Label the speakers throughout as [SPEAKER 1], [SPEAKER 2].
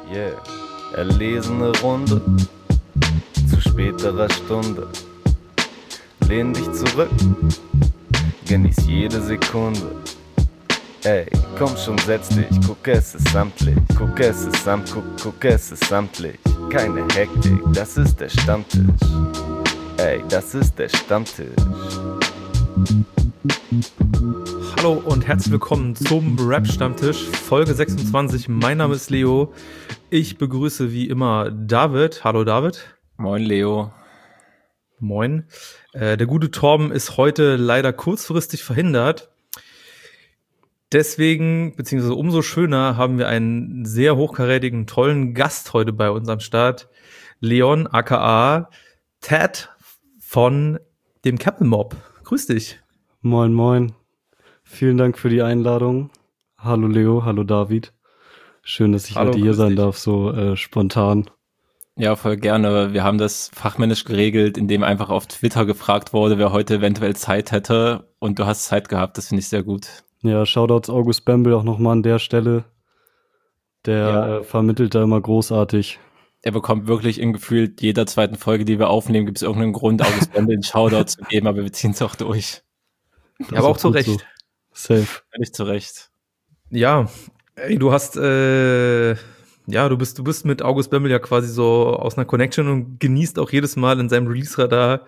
[SPEAKER 1] Yeah, erlesene Runde zu späterer Stunde. Lehn dich zurück, genieß jede Sekunde. Ey, komm schon, setz dich, guck, es ist samtlich. Guck, es ist guck, es ist samtlich. Keine Hektik, das ist der Stammtisch. Ey, das ist der Stammtisch.
[SPEAKER 2] Hallo und herzlich willkommen zum Rap-Stammtisch, Folge 26. Mein Name ist Leo. Ich begrüße wie immer David. Hallo David.
[SPEAKER 3] Moin Leo.
[SPEAKER 2] Moin. Der gute Torben ist heute leider kurzfristig verhindert. Deswegen, beziehungsweise umso schöner, haben wir einen sehr hochkarätigen, tollen Gast heute bei uns am Start. Leon, aka Ted von dem Captain Mob. Grüß dich.
[SPEAKER 4] Moin, moin. Vielen Dank für die Einladung. Hallo Leo, hallo David. Schön, dass ich heute hier sein darf, so spontan.
[SPEAKER 3] Ja, voll gerne. Wir haben das fachmännisch geregelt, indem einfach auf Twitter gefragt wurde, wer heute eventuell Zeit hätte. Und du hast Zeit gehabt, das finde ich sehr gut.
[SPEAKER 4] Ja, Shoutouts August Bembel auch nochmal an der Stelle. Der vermittelt da immer großartig.
[SPEAKER 3] Er bekommt wirklich in gefühlt jeder zweiten Folge, die wir aufnehmen, gibt es irgendeinen Grund, August Bembel einen Shoutout zu geben, aber wir ziehen es auch durch.
[SPEAKER 2] Ja, aber auch zu Recht.
[SPEAKER 4] So. Safe.
[SPEAKER 3] Völlig zu Recht.
[SPEAKER 2] Ja, ey, du hast, du bist mit August Bembel ja quasi so aus einer Connection und genießt auch jedes Mal in seinem Release-Radar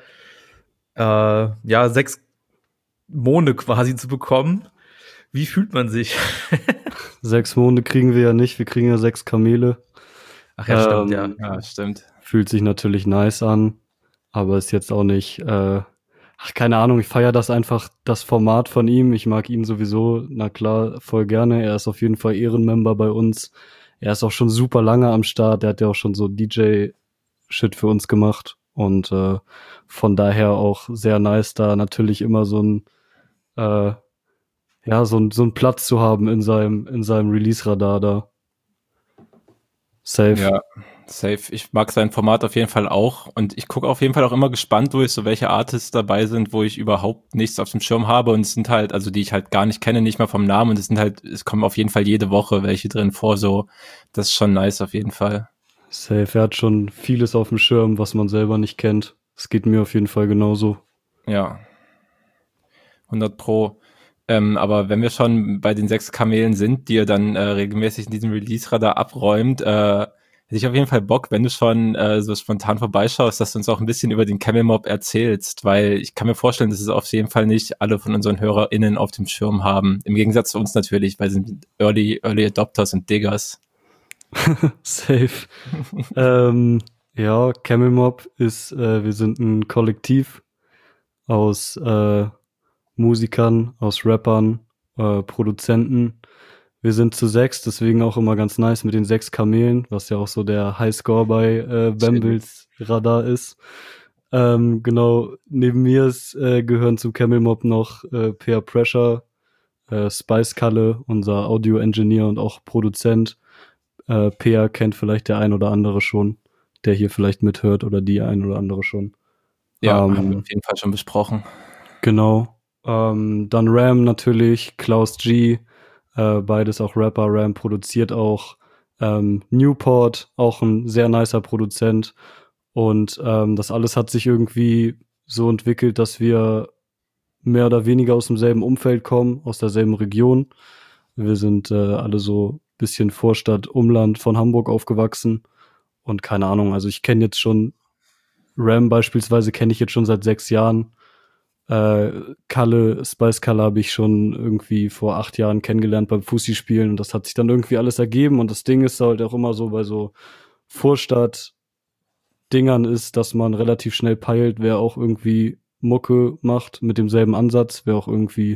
[SPEAKER 2] 6 Monde quasi zu bekommen. Wie fühlt man sich?
[SPEAKER 4] 6 Monde kriegen wir ja nicht, wir kriegen ja 6 Kamele.
[SPEAKER 2] Ach ja, stimmt, ja.
[SPEAKER 3] Ja, stimmt.
[SPEAKER 4] Fühlt sich natürlich nice an, aber ist jetzt auch nicht, keine Ahnung, ich feiere das einfach, das Format von ihm. Ich mag ihn sowieso, na klar, voll gerne. Er ist auf jeden Fall Ehrenmember bei uns. Er ist auch schon super lange am Start. Er hat ja auch schon so DJ-Shit für uns gemacht. Und von daher auch sehr nice, da natürlich immer so ein Platz zu haben in seinem Release-Radar da. Safe.
[SPEAKER 3] Ja, safe. Ich mag sein Format auf jeden Fall auch. Und ich gucke auf jeden Fall auch immer gespannt durch, so welche Artists dabei sind, wo ich überhaupt nichts auf dem Schirm habe. Und es sind halt, also die ich halt gar nicht kenne, nicht mal vom Namen. Und es kommen auf jeden Fall jede Woche welche drin vor. So, das ist schon nice auf jeden Fall.
[SPEAKER 4] Safe. Er hat schon vieles auf dem Schirm, was man selber nicht kennt. Es geht mir auf jeden Fall genauso.
[SPEAKER 3] Ja. 100 Pro. Aber wenn wir schon bei den 6 Kamelen sind, die ihr dann regelmäßig in diesem Release-Radar abräumt, hätte ich auf jeden Fall Bock, wenn du schon so spontan vorbeischaust, dass du uns auch ein bisschen über den Camel Mob erzählst, weil ich kann mir vorstellen, dass es auf jeden Fall nicht alle von unseren HörerInnen auf dem Schirm haben. Im Gegensatz zu uns natürlich, weil sie sind Early Adopters und Diggers.
[SPEAKER 4] Safe. Camel Mob ist, wir sind ein Kollektiv aus Musikern, aus Rappern, Produzenten. Wir sind zu 6, deswegen auch immer ganz nice mit den 6 Kamelen, was ja auch so der Highscore bei Bembels Radar ist. Genau, neben mir gehören zum Camel Mob noch Peer Pressure, Spice Kalle, unser Audio-Engineer und auch Produzent. Peer kennt vielleicht der ein oder andere schon, der hier vielleicht mithört oder die ein oder andere schon.
[SPEAKER 3] Ja, haben wir auf jeden Fall schon besprochen.
[SPEAKER 4] Genau. Dann Ram natürlich, Klaus G, beides auch Rapper. Ram produziert auch Newport, auch ein sehr nicer Produzent. Und das alles hat sich irgendwie so entwickelt, dass wir mehr oder weniger aus demselben Umfeld kommen, aus derselben Region. Wir sind alle so ein bisschen Vorstadt, Umland von Hamburg aufgewachsen. Und keine Ahnung, also ich kenne jetzt schon Ram beispielsweise, kenne ich jetzt schon seit 6 Jahren. Spice Kalle habe ich schon irgendwie vor 8 Jahren kennengelernt beim Fussi-Spielen und das hat sich dann irgendwie alles ergeben und das Ding ist halt auch immer so bei so Vorstadt-Dingern ist, dass man relativ schnell peilt, wer auch irgendwie Mucke macht mit demselben Ansatz, wer auch irgendwie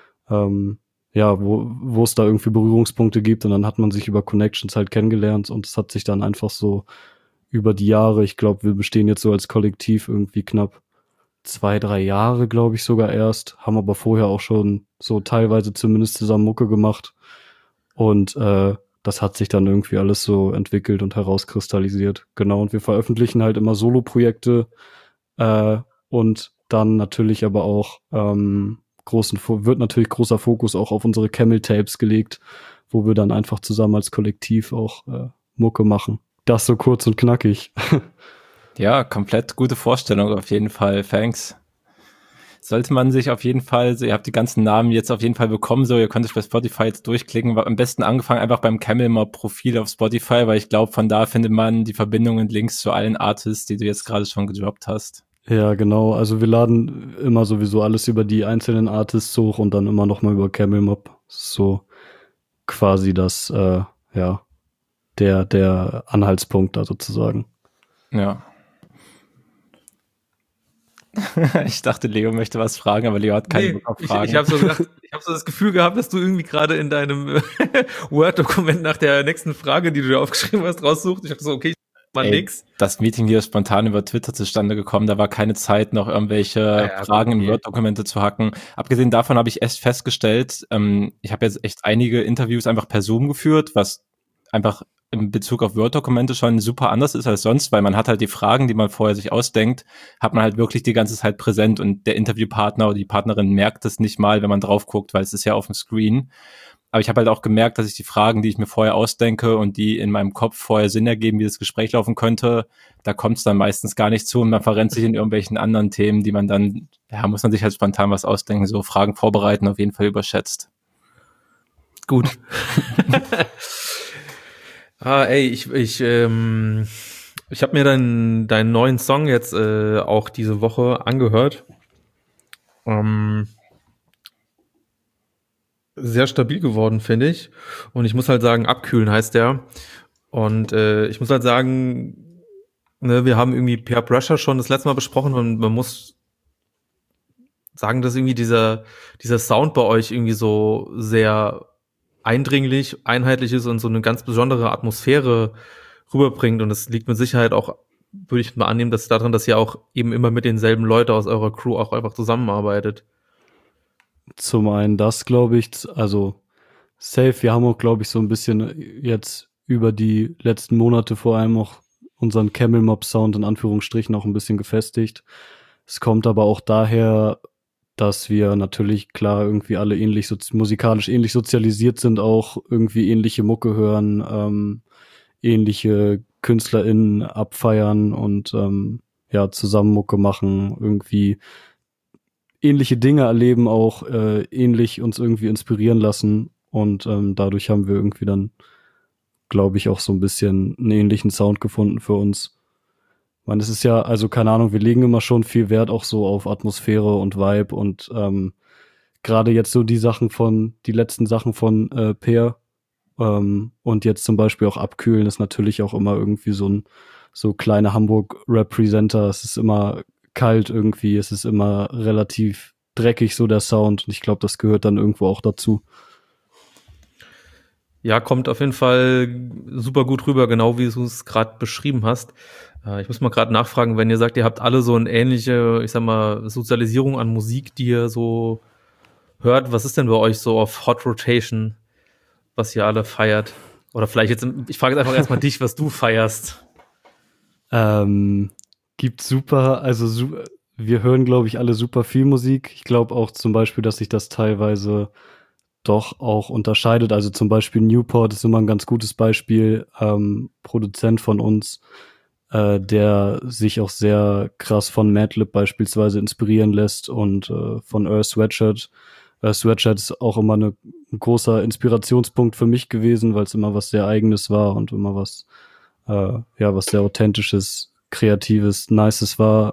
[SPEAKER 4] wo es da irgendwie Berührungspunkte gibt und dann hat man sich über Connections halt kennengelernt und es hat sich dann einfach so über die Jahre, ich glaube, wir bestehen jetzt so als Kollektiv irgendwie knapp 2-3 Jahre, glaube ich, sogar erst, haben aber vorher auch schon so teilweise zumindest zusammen Mucke gemacht und das hat sich dann irgendwie alles so entwickelt und herauskristallisiert. Genau, und wir veröffentlichen halt immer Solo-Projekte und dann natürlich aber auch wird natürlich großer Fokus auch auf unsere Camel-Tapes gelegt, wo wir dann einfach zusammen als Kollektiv auch Mucke machen. Das so kurz und knackig.
[SPEAKER 3] Ja, komplett gute Vorstellung auf jeden Fall. Thanks. Sollte man sich auf jeden Fall, so, ihr habt die ganzen Namen jetzt auf jeden Fall bekommen, so, ihr könnt euch bei Spotify jetzt durchklicken, am besten angefangen einfach beim Camel Mob Profil auf Spotify, weil ich glaube, von da findet man die Verbindungen und Links zu allen Artists, die du jetzt gerade schon gedroppt hast.
[SPEAKER 4] Ja, genau. Also wir laden immer sowieso alles über die einzelnen Artists hoch und dann immer noch mal über Camel Mob. So quasi das, ja, der Anhaltspunkt da sozusagen.
[SPEAKER 3] Ja. Ich dachte, Leo möchte was fragen, aber Leo hat keinen Bock auf Fragen.
[SPEAKER 2] Ich habe so gedacht, ich habe so das Gefühl gehabt, dass du irgendwie gerade in deinem Word-Dokument nach der nächsten Frage, die du dir aufgeschrieben hast, raussuchst. Ich dachte so, okay, nix.
[SPEAKER 3] Das Meeting hier ist spontan über Twitter zustande gekommen, da war keine Zeit, noch irgendwelche Fragen in Word-Dokumente zu hacken. Abgesehen davon habe ich erst festgestellt, ich habe jetzt echt einige Interviews einfach per Zoom geführt, was einfach in Bezug auf Word-Dokumente schon super anders ist als sonst, weil man hat halt die Fragen, die man vorher sich ausdenkt, hat man halt wirklich die ganze Zeit präsent und der Interviewpartner oder die Partnerin merkt es nicht mal, wenn man drauf guckt, weil es ist ja auf dem Screen. Aber ich habe halt auch gemerkt, dass ich die Fragen, die ich mir vorher ausdenke und die in meinem Kopf vorher Sinn ergeben, wie das Gespräch laufen könnte, da kommt es dann meistens gar nicht zu und man verrennt sich in irgendwelchen anderen Themen, die man dann, ja, muss man sich halt spontan was ausdenken, so Fragen vorbereiten, auf jeden Fall überschätzt.
[SPEAKER 2] Gut. Ich habe mir deinen neuen Song jetzt auch diese Woche angehört. Sehr stabil geworden, finde ich. Und ich muss halt sagen, abkühlen heißt der. Und ich muss halt sagen, ne, wir haben irgendwie Peer Pressure schon das letzte Mal besprochen und man muss sagen, dass irgendwie dieser Sound bei euch irgendwie so sehr eindringlich, einheitlich ist und so eine ganz besondere Atmosphäre rüberbringt. Und das liegt mit Sicherheit auch, würde ich mal annehmen, dass daran, dass ihr auch eben immer mit denselben Leuten aus eurer Crew auch einfach zusammenarbeitet.
[SPEAKER 4] Zum einen das, glaube ich, also safe. Wir haben auch, glaube ich, so ein bisschen jetzt über die letzten Monate vor allem auch unseren Camel Mob Sound in Anführungsstrichen auch ein bisschen gefestigt. Es kommt aber auch daher, dass wir natürlich klar irgendwie alle ähnlich musikalisch ähnlich sozialisiert sind, auch irgendwie ähnliche Mucke hören, ähnliche KünstlerInnen abfeiern und ja, zusammen Mucke machen, irgendwie ähnliche Dinge erleben, auch ähnlich uns irgendwie inspirieren lassen und dadurch haben wir irgendwie dann, glaube ich, auch so ein bisschen einen ähnlichen Sound gefunden für uns. Ich meine, es ist ja, also keine Ahnung, wir legen immer schon viel Wert auch so auf Atmosphäre und Vibe und gerade jetzt so die letzten Sachen von Peer und jetzt zum Beispiel auch Abkühlen ist natürlich auch immer irgendwie so kleine Hamburg-Representer. Es ist immer kalt irgendwie, es ist immer relativ dreckig so der Sound und ich glaube, das gehört dann irgendwo auch dazu.
[SPEAKER 2] Ja, kommt auf jeden Fall super gut rüber, genau wie du es gerade beschrieben hast. Ich muss mal gerade nachfragen, wenn ihr sagt, ihr habt alle so eine ähnliche, ich sag mal, Sozialisierung an Musik, die ihr so hört. Was ist denn bei euch so auf Hot Rotation, was ihr alle feiert? Oder vielleicht jetzt, ich frage jetzt einfach erstmal dich, was du feierst.
[SPEAKER 4] Gibt super, also wir hören, glaube ich, alle super viel Musik. Ich glaube auch zum Beispiel, dass sich das teilweise doch auch unterscheidet. Also zum Beispiel Newport ist immer ein ganz gutes Beispiel, Produzent von uns, der sich auch sehr krass von Madlib beispielsweise inspirieren lässt und von Earth Sweatshirt. Earth Sweatshirt ist auch immer ein großer Inspirationspunkt für mich gewesen, weil es immer was sehr Eigenes war und immer was was sehr Authentisches, Kreatives, Nices war.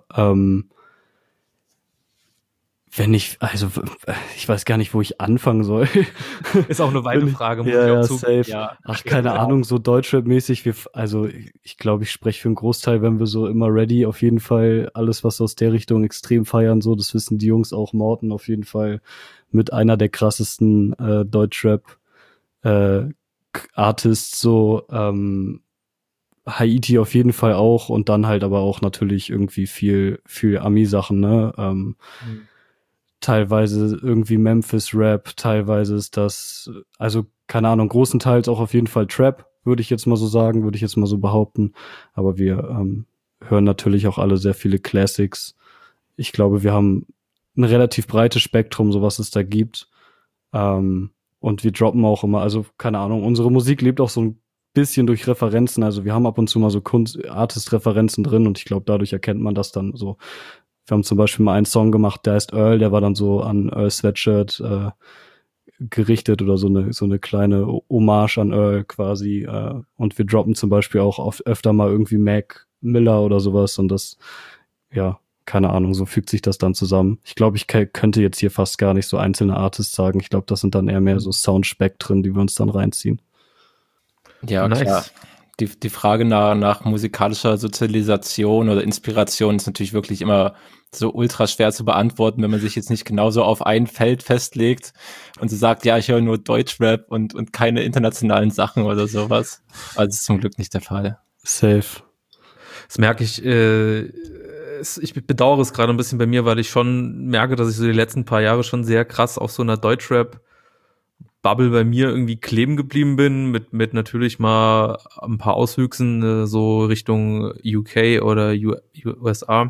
[SPEAKER 4] Ich weiß gar nicht, wo ich anfangen soll.
[SPEAKER 2] Ist auch eine weite Frage, muss ich
[SPEAKER 4] ja,
[SPEAKER 2] auch zugeben.
[SPEAKER 4] safe. Ja, ach, keine Ahnung, so Deutschrap-mäßig. Ich glaube, ich spreche für einen Großteil, wenn wir so immer ready, auf jeden Fall alles, was aus der Richtung extrem feiern, so, das wissen die Jungs auch. Morten auf jeden Fall mit einer der krassesten Deutschrap Artists, so, Haiti auf jeden Fall auch und dann halt aber auch natürlich irgendwie viel Ami-Sachen, ne? Teilweise irgendwie Memphis-Rap, teilweise ist das, also keine Ahnung, großenteils auch auf jeden Fall Trap, würde ich jetzt mal so sagen, würde ich jetzt mal so behaupten. Aber wir hören natürlich auch alle sehr viele Classics. Ich glaube, wir haben ein relativ breites Spektrum, so was es da gibt. Und wir droppen auch immer, also keine Ahnung, unsere Musik lebt auch so ein bisschen durch Referenzen, also wir haben ab und zu mal so Artist-Referenzen drin und ich glaube, dadurch erkennt man das dann so. Wir haben zum Beispiel mal einen Song gemacht, der heißt Earl, der war dann so an Earl Sweatshirt gerichtet oder so eine kleine Hommage an Earl quasi. Und wir droppen zum Beispiel auch öfter mal irgendwie Mac Miller oder sowas und das, ja, keine Ahnung, so fügt sich das dann zusammen. Ich glaube, ich könnte jetzt hier fast gar nicht so einzelne Artists sagen. Ich glaube, das sind dann eher mehr so Soundspektren, die wir uns dann reinziehen.
[SPEAKER 3] Ja, nice. Klar. Die Frage nach musikalischer Sozialisation oder Inspiration ist natürlich wirklich immer so ultra schwer zu beantworten, wenn man sich jetzt nicht genauso auf ein Feld festlegt und so sagt, ja, ich höre nur Deutschrap und keine internationalen Sachen oder sowas. Also das ist zum Glück nicht der Fall.
[SPEAKER 4] Safe.
[SPEAKER 2] Das merke ich, ich bedauere es gerade ein bisschen bei mir, weil ich schon merke, dass ich so die letzten paar Jahre schon sehr krass auf so einer Deutschrap-Bubble bei mir irgendwie kleben geblieben bin, mit natürlich mal ein paar Auswüchsen so Richtung UK oder USA.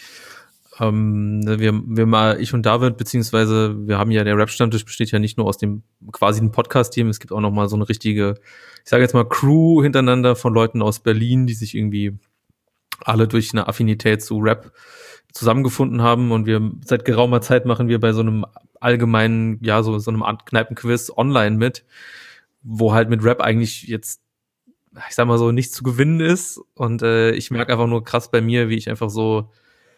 [SPEAKER 2] Ich und David, beziehungsweise wir haben ja, der Rap-Stammtisch besteht ja nicht nur aus dem quasi einem Podcast-Team, es gibt auch noch mal so eine richtige, ich sage jetzt mal Crew hintereinander von Leuten aus Berlin, die sich irgendwie alle durch eine Affinität zu Rap zusammengefunden haben und wir seit geraumer Zeit machen wir bei so einem allgemeinen, ja, so einem Art Kneipenquiz online mit, wo halt mit Rap eigentlich jetzt, ich sag mal so, nichts zu gewinnen ist und ich merke einfach nur krass bei mir, wie ich einfach so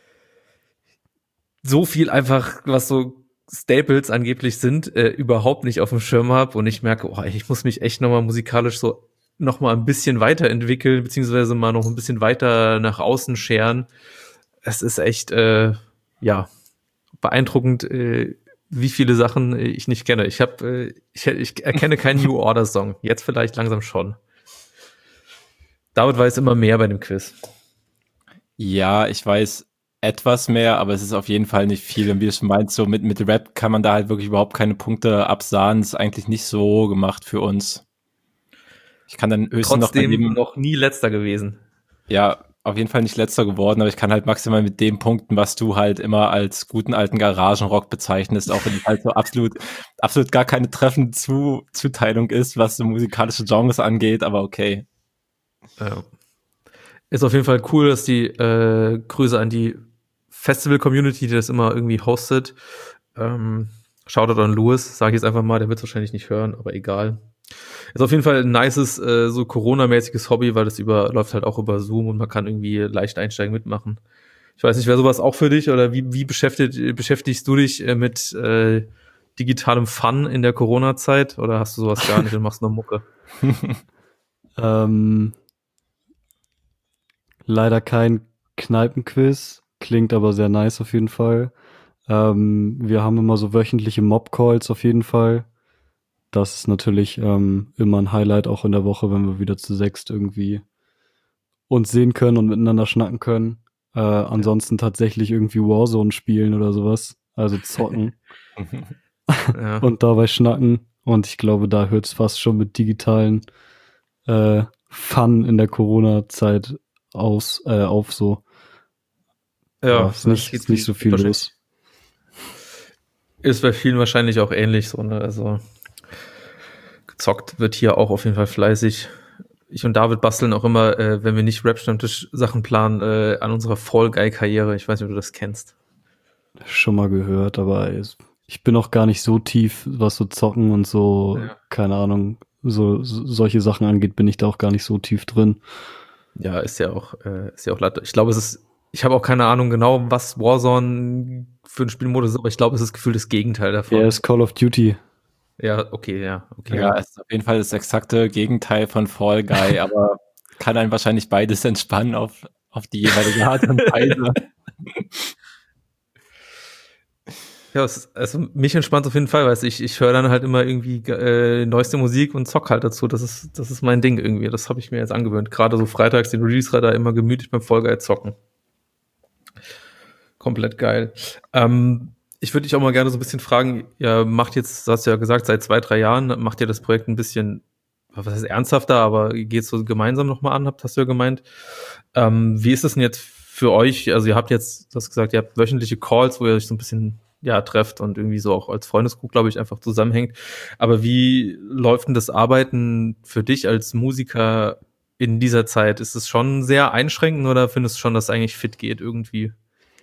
[SPEAKER 2] viel einfach, was so Staples angeblich sind, überhaupt nicht auf dem Schirm habe und ich merke, ich muss mich echt nochmal musikalisch so nochmal ein bisschen weiterentwickeln, beziehungsweise mal noch ein bisschen weiter nach außen scheren. Es ist echt, beeindruckend, wie viele Sachen ich nicht kenne. Ich erkenne keinen New Order Song. Jetzt vielleicht langsam schon. David weiß immer mehr bei dem Quiz.
[SPEAKER 3] Ja, ich weiß etwas mehr, aber es ist auf jeden Fall nicht viel. Und wie du schon meinst, so mit Rap kann man da halt wirklich überhaupt keine Punkte absahnen. Das ist eigentlich nicht so gemacht für uns. Ich kann dann höchstens
[SPEAKER 2] trotzdem noch nie Letzter gewesen.
[SPEAKER 3] Ja, auf jeden Fall nicht Letzter geworden, aber ich kann halt maximal mit dem punkten, was du halt immer als guten alten Garagenrock bezeichnest, auch wenn es halt so absolut gar keine treffende Zuteilung ist, was so musikalische Genres angeht, aber okay.
[SPEAKER 2] Ja. Ist auf jeden Fall cool, dass die Grüße an die Festival-Community, die das immer irgendwie hostet. Shoutout an Louis, sage ich jetzt einfach mal, der wird es wahrscheinlich nicht hören, aber egal. Ist auf jeden Fall ein nices, so Corona-mäßiges Hobby, weil das läuft halt auch über Zoom und man kann irgendwie leicht einsteigen, mitmachen. Ich weiß nicht, wäre sowas auch für dich oder wie beschäftigst du dich mit digitalem Fun in der Corona-Zeit oder hast du sowas gar nicht und machst nur Mucke?
[SPEAKER 4] Leider kein Kneipenquiz, klingt aber sehr nice auf jeden Fall. Wir haben immer so wöchentliche Mob-Calls auf jeden Fall. Das ist natürlich immer ein Highlight auch in der Woche, wenn wir wieder zu sechst irgendwie uns sehen können und miteinander schnacken können. Ansonsten tatsächlich irgendwie Warzone spielen oder sowas. Also zocken. Ja. Und dabei schnacken. Und ich glaube, da hört es fast schon mit digitalen Fun in der Corona-Zeit auf so.
[SPEAKER 2] Ja,
[SPEAKER 4] ist nicht so viel los.
[SPEAKER 2] Ist bei vielen wahrscheinlich auch ähnlich so, ne? Also gezockt wird hier auch auf jeden Fall fleißig. Ich und David basteln auch immer, wenn wir nicht Rap-Stammtisch-Sachen planen, an unserer Fall Guy-Karriere. Ich weiß nicht, ob du das kennst.
[SPEAKER 4] Schon mal gehört, aber ich bin auch gar nicht so tief, was so Zocken und so, keine Ahnung, solche Sachen angeht, bin ich da auch gar nicht so tief drin.
[SPEAKER 2] Ja, ist ja auch leider. Ich glaube, ich habe auch keine Ahnung genau, was Warzone für ein Spielmodus ist, aber ich glaube, es ist gefühlt das Gegenteil davon.
[SPEAKER 4] Ja, ist Call of Duty.
[SPEAKER 2] Ja, okay.
[SPEAKER 3] Ja, es ist auf jeden Fall das exakte Gegenteil von Fall Guy, aber kann einen wahrscheinlich beides entspannen auf die jeweilige Art und Weise.
[SPEAKER 2] Ja, also mich entspannt auf jeden Fall, weil ich höre dann halt immer irgendwie neueste Musik und zock halt dazu. Das ist mein Ding irgendwie. Das habe ich mir jetzt angewöhnt. Gerade so freitags den Release-Radar immer gemütlich beim Fall Guy zocken. Komplett geil. Ich würde dich auch mal gerne so ein bisschen fragen, ihr macht jetzt, du hast ja gesagt, seit 2-3 Jahren macht ihr das Projekt ein bisschen, was heißt ernsthafter, aber geht so gemeinsam nochmal an, hast du ja gemeint. Wie ist das denn jetzt für euch? Also ihr habt jetzt, du hast gesagt, ihr habt wöchentliche Calls, wo ihr euch so ein bisschen ja, trefft und irgendwie so auch als Freundesgruppe, glaube ich, einfach zusammenhängt. Aber wie läuft denn das Arbeiten für dich als Musiker in dieser Zeit? Ist es schon sehr einschränkend oder findest du schon, dass es eigentlich fit geht irgendwie?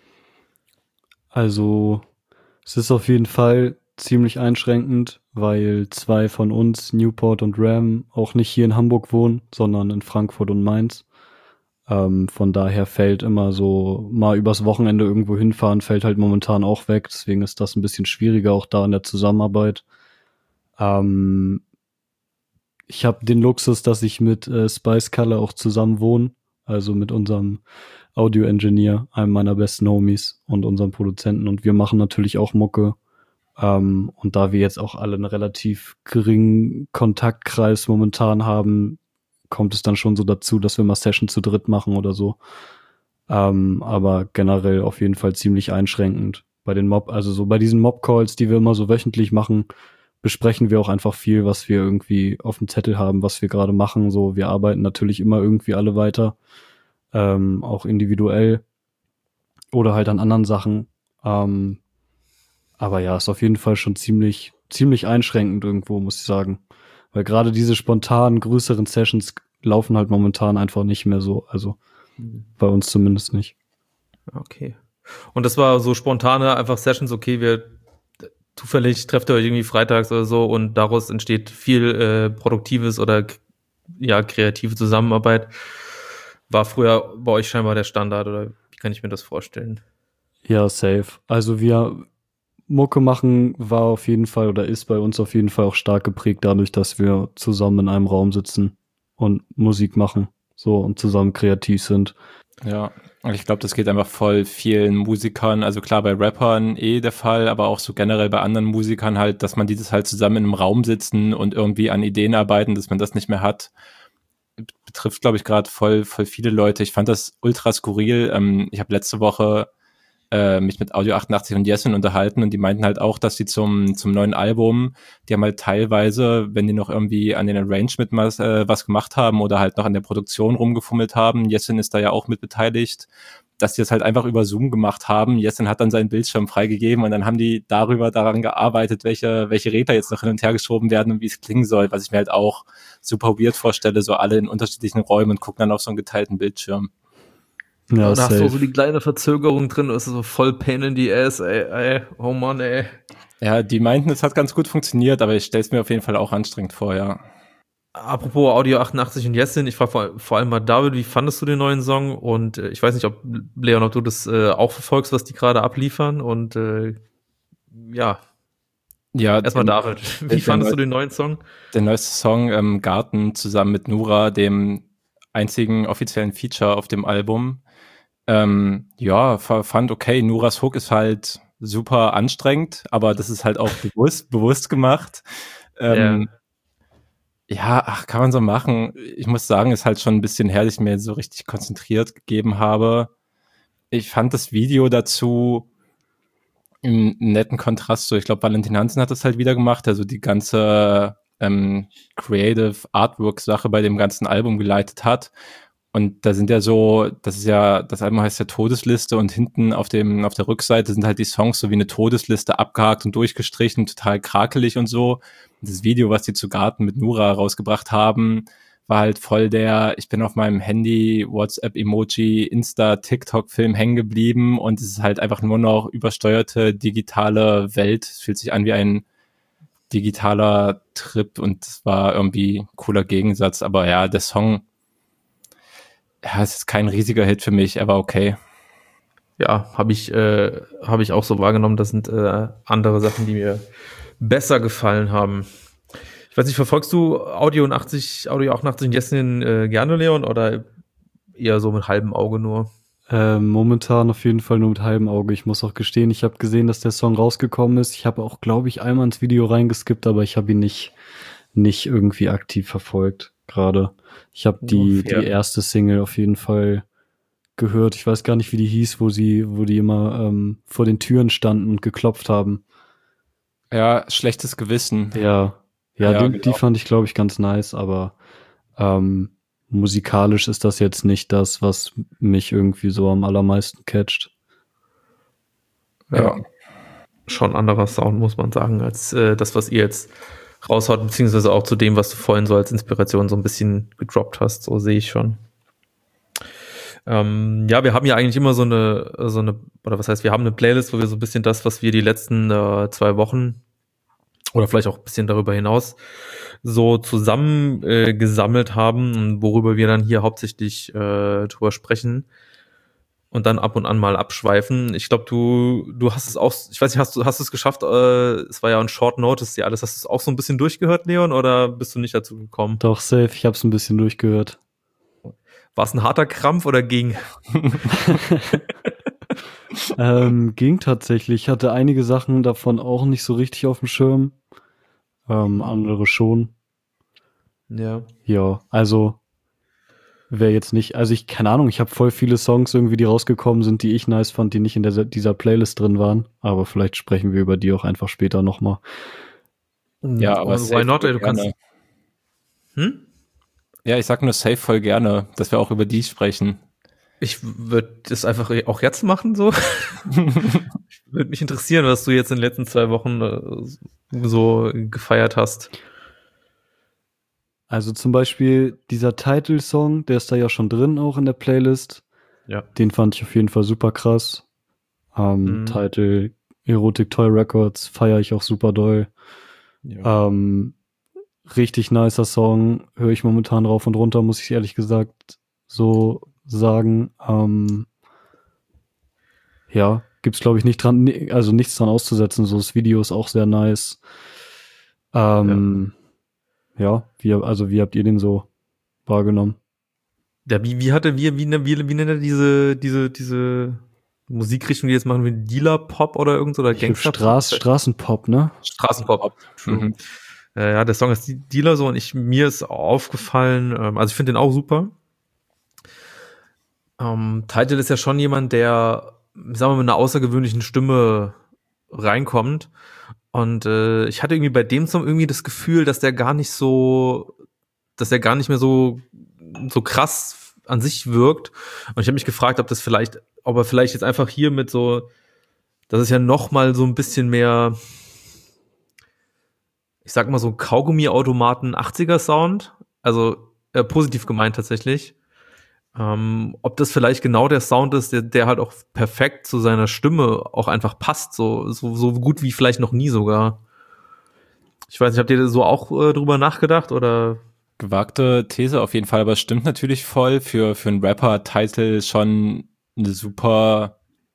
[SPEAKER 4] Also, es ist auf jeden Fall ziemlich einschränkend, weil 2 von uns, Newport und Ram, auch nicht hier in Hamburg wohnen, sondern in Frankfurt und Mainz. Von daher fällt immer so mal übers Wochenende irgendwo hinfahren, fällt halt momentan auch weg. Deswegen ist das ein bisschen schwieriger auch da in der Zusammenarbeit. Ähm, Ich habe den Luxus, dass ich mit Spice Color auch zusammen wohne, also mit unserem Audio-Engineer, einem meiner besten Homies und unserem Produzenten. Und wir machen natürlich auch Mucke. Und da wir jetzt auch alle einen relativ geringen Kontaktkreis momentan haben, kommt es dann schon so dazu, dass wir mal Sessions zu dritt machen oder so. Aber generell auf jeden Fall ziemlich einschränkend. Bei den also so bei diesen Mob-Calls, die wir immer so wöchentlich machen, besprechen wir auch einfach viel, was wir irgendwie auf dem Zettel haben, was wir gerade machen. So, wir arbeiten natürlich immer irgendwie alle weiter, auch individuell oder halt an anderen Sachen. Aber ja, ist auf jeden Fall schon ziemlich einschränkend irgendwo, muss ich sagen. Weil gerade diese spontanen, größeren Sessions laufen halt momentan einfach nicht mehr so. Also bei uns zumindest nicht.
[SPEAKER 2] Okay. Und das war so spontane einfach Sessions, okay, zufällig trefft ihr euch irgendwie freitags oder so und daraus entsteht viel produktives oder ja, kreative Zusammenarbeit. War früher bei euch scheinbar der Standard oder wie kann ich mir das vorstellen?
[SPEAKER 4] Ja, safe. Also wir Mucke machen war auf jeden Fall oder ist bei uns auf jeden Fall auch stark geprägt dadurch, dass wir zusammen in einem Raum sitzen und Musik machen, so und zusammen kreativ sind.
[SPEAKER 3] Ja, und ich glaube, das geht einfach voll vielen Musikern, also klar bei Rappern der Fall, aber auch so generell bei anderen Musikern halt, dass man dieses halt zusammen in einem Raum sitzen und irgendwie an Ideen arbeiten, dass man das nicht mehr hat. Betrifft, glaube ich, gerade voll viele Leute. Ich fand das ultra skurril. Ich habe letzte Woche mich mit Audio 88 und Jessin unterhalten und die meinten halt auch, dass sie zum neuen Album, die haben halt teilweise, wenn die noch irgendwie an den Arrangement was gemacht haben oder halt noch an der Produktion rumgefummelt haben, Jessin ist da ja auch mit beteiligt, dass die das halt einfach über Zoom gemacht haben. Jessin hat dann seinen Bildschirm freigegeben und dann haben die daran gearbeitet, welche Regler jetzt noch hin und her geschoben werden und wie es klingen soll, was ich mir halt auch super weird vorstelle, so alle in unterschiedlichen Räumen und gucken dann auf so einen geteilten Bildschirm.
[SPEAKER 4] Ja,
[SPEAKER 2] da hast du
[SPEAKER 4] safe.
[SPEAKER 2] so die kleine Verzögerung drin, das ist so voll Pain in the Ass, ey. Oh Mann, ey.
[SPEAKER 3] Ja, die meinten, es hat ganz gut funktioniert, aber ich stelle es mir auf jeden Fall auch anstrengend vor, ja.
[SPEAKER 2] Apropos Audio 88 und Jessin, ich frage vor allem mal David, wie fandest du den neuen Song? Und ich weiß nicht, ob Leon, ob du das auch verfolgst, was die gerade abliefern. Und ja, erstmal David, wie fandest du den neuen Song?
[SPEAKER 3] Der neueste Song, Garten, zusammen mit Nura, dem einzigen offiziellen Feature auf dem Album. Fand okay. Nuras Hook ist halt super anstrengend, aber das ist halt auch bewusst gemacht. Kann man so machen. Ich muss sagen, ist halt schon ein bisschen her, dass ich mir so richtig konzentriert gegeben habe. Ich fand das Video dazu im netten Kontrast so. Ich glaube, Valentin Hansen hat das halt wieder gemacht, also die ganze Creative Artwork-Sache bei dem ganzen Album geleitet hat. Und da sind das Album heißt ja Todesliste und hinten auf der Rückseite sind halt die Songs so wie eine Todesliste abgehakt und durchgestrichen, total krakelig und so. Und das Video, was die zu Garten mit Nura rausgebracht haben, war halt voll ich bin auf meinem Handy, WhatsApp-Emoji, Insta, TikTok-Film hängen geblieben und es ist halt einfach nur noch übersteuerte digitale Welt. Es fühlt sich an wie ein digitaler Trip und es war irgendwie ein cooler Gegensatz. Aber ja, der Song, ja, es ist kein riesiger Hit für mich, er war okay.
[SPEAKER 2] Ja, habe ich auch so wahrgenommen. Das sind andere Sachen, die mir besser gefallen haben. Ich weiß nicht, verfolgst du Audio 88 und Jessin gerne, Leon, oder eher so mit halbem Auge nur?
[SPEAKER 4] Momentan auf jeden Fall nur mit halbem Auge. Ich muss auch gestehen, ich habe gesehen, dass der Song rausgekommen ist. Ich habe auch, glaube ich, einmal ins Video reingeskippt, aber ich habe ihn nicht irgendwie aktiv verfolgt gerade. Ich habe die erste Single auf jeden Fall gehört. Ich weiß gar nicht, wie die hieß, wo die immer vor den Türen standen und geklopft haben.
[SPEAKER 3] Ja, schlechtes Gewissen.
[SPEAKER 4] Ja,
[SPEAKER 3] genau.
[SPEAKER 4] die fand ich, glaube ich, ganz nice, aber musikalisch ist das jetzt nicht das, was mich irgendwie so am allermeisten catcht.
[SPEAKER 3] Ja.
[SPEAKER 2] schon anderer Sound, muss man sagen, als das, was ihr jetzt raushaut, beziehungsweise auch zu dem, was du vorhin so als Inspiration so ein bisschen gedroppt hast, so sehe ich schon. Ja, wir haben ja eigentlich immer so eine, oder was heißt, wir haben eine Playlist, wo wir so ein bisschen das, was wir die letzten 2 Wochen oder vielleicht auch ein bisschen darüber hinaus so zusammen gesammelt haben und worüber wir dann hier hauptsächlich drüber sprechen und dann ab und an mal abschweifen. Ich glaube, du hast es auch, ich weiß nicht, hast du es geschafft, es war ja ein Short Notice, ja alles, hast du es auch so ein bisschen durchgehört, Leon, oder bist du nicht dazu gekommen?
[SPEAKER 4] Doch, safe, ich hab's ein bisschen durchgehört.
[SPEAKER 2] War es ein harter Krampf oder ging?
[SPEAKER 4] Ging tatsächlich. Ich hatte einige Sachen davon auch nicht so richtig auf dem Schirm. Andere schon.
[SPEAKER 2] Ja.
[SPEAKER 4] Ja, also wäre jetzt nicht, also keine Ahnung, ich habe voll viele Songs irgendwie, die rausgekommen sind, die ich nice fand, die nicht in dieser Playlist drin waren. Aber vielleicht sprechen wir über die auch einfach später nochmal.
[SPEAKER 3] Ja, aber
[SPEAKER 2] why not?
[SPEAKER 3] voll
[SPEAKER 2] Du kannst.
[SPEAKER 3] gerne. Ja, ich sag nur safe voll gerne, dass wir auch über die sprechen.
[SPEAKER 2] Ich würde das einfach auch jetzt machen, so. Würde mich interessieren, was du jetzt in den letzten 2 Wochen so gefeiert hast.
[SPEAKER 4] Also zum Beispiel dieser Title-Song, der ist da ja schon drin, auch in der Playlist.
[SPEAKER 2] Ja.
[SPEAKER 4] Den fand ich auf jeden Fall super krass. Title Erotic Toy Records feiere ich auch super doll.
[SPEAKER 2] Ja.
[SPEAKER 4] Richtig nicer Song, höre ich momentan rauf und runter, muss ich ehrlich gesagt so sagen. Ja, gibt's glaube ich nicht dran, also nichts dran auszusetzen. So, das Video ist auch sehr nice. Ja, wie habt ihr den so wahrgenommen?
[SPEAKER 2] Ja, wie nennt er diese Musikrichtung, die jetzt machen, wie Dealer-Pop oder irgend so, oder Gangster-Pop?
[SPEAKER 4] Straßenpop, ne?
[SPEAKER 2] Straßenpop. Ja, der Song ist Dealer so, und mir ist aufgefallen, also ich finde den auch super. Title ist ja schon jemand, der, sagen wir mal, mit einer außergewöhnlichen Stimme reinkommt. Und ich hatte irgendwie bei dem Song irgendwie das Gefühl, dass er gar nicht mehr so krass an sich wirkt. Und ich habe mich gefragt, ob er vielleicht jetzt einfach hier mit so, das ist ja noch mal so ein bisschen mehr, ich sag mal so Kaugummi-Automaten 80er-Sound, also positiv gemeint tatsächlich. Ob das vielleicht genau der Sound ist, der halt auch perfekt zu seiner Stimme auch einfach passt, so gut wie vielleicht noch nie sogar. Ich weiß nicht, habt ihr so auch drüber nachgedacht, oder?
[SPEAKER 3] Gewagte These auf jeden Fall, aber es stimmt natürlich voll. Für einen Rapper Title schon eine super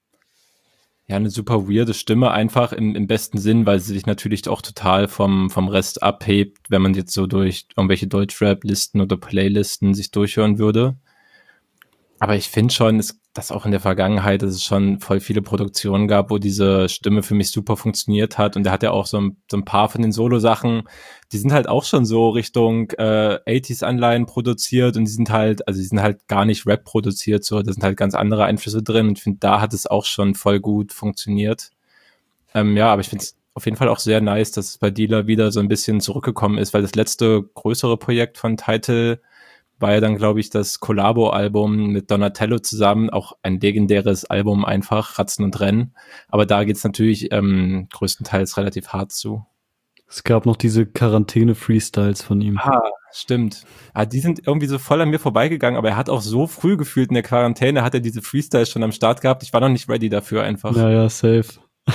[SPEAKER 3] weirde Stimme einfach im besten Sinn, weil sie sich natürlich auch total vom Rest abhebt, wenn man jetzt so durch irgendwelche Deutschrap-Listen oder Playlisten sich durchhören würde. Aber ich finde schon, dass auch in der Vergangenheit es schon voll viele Produktionen gab, wo diese Stimme für mich super funktioniert hat. Und der hat ja auch so ein paar von den Solo-Sachen, die sind halt auch schon so Richtung 80s-Anleihen produziert, und die sind halt gar nicht Rap produziert, so, da sind halt ganz andere Einflüsse drin, und ich finde, da hat es auch schon voll gut funktioniert. Aber ich finde es auf jeden Fall auch sehr nice, dass es bei Dealer wieder so ein bisschen zurückgekommen ist, weil das letzte größere Projekt von Title war ja dann, glaube ich, das Collabo-Album mit Donatello zusammen, auch ein legendäres Album einfach, Ratzen und Rennen. Aber da geht's natürlich größtenteils relativ hart zu.
[SPEAKER 4] Es gab noch diese Quarantäne-Freestyles von ihm.
[SPEAKER 3] Stimmt. Die sind irgendwie so voll an mir vorbeigegangen, aber er hat auch so früh gefühlt in der Quarantäne, hat er diese Freestyles schon am Start gehabt. Ich war noch nicht ready dafür einfach.
[SPEAKER 4] Ja, safe.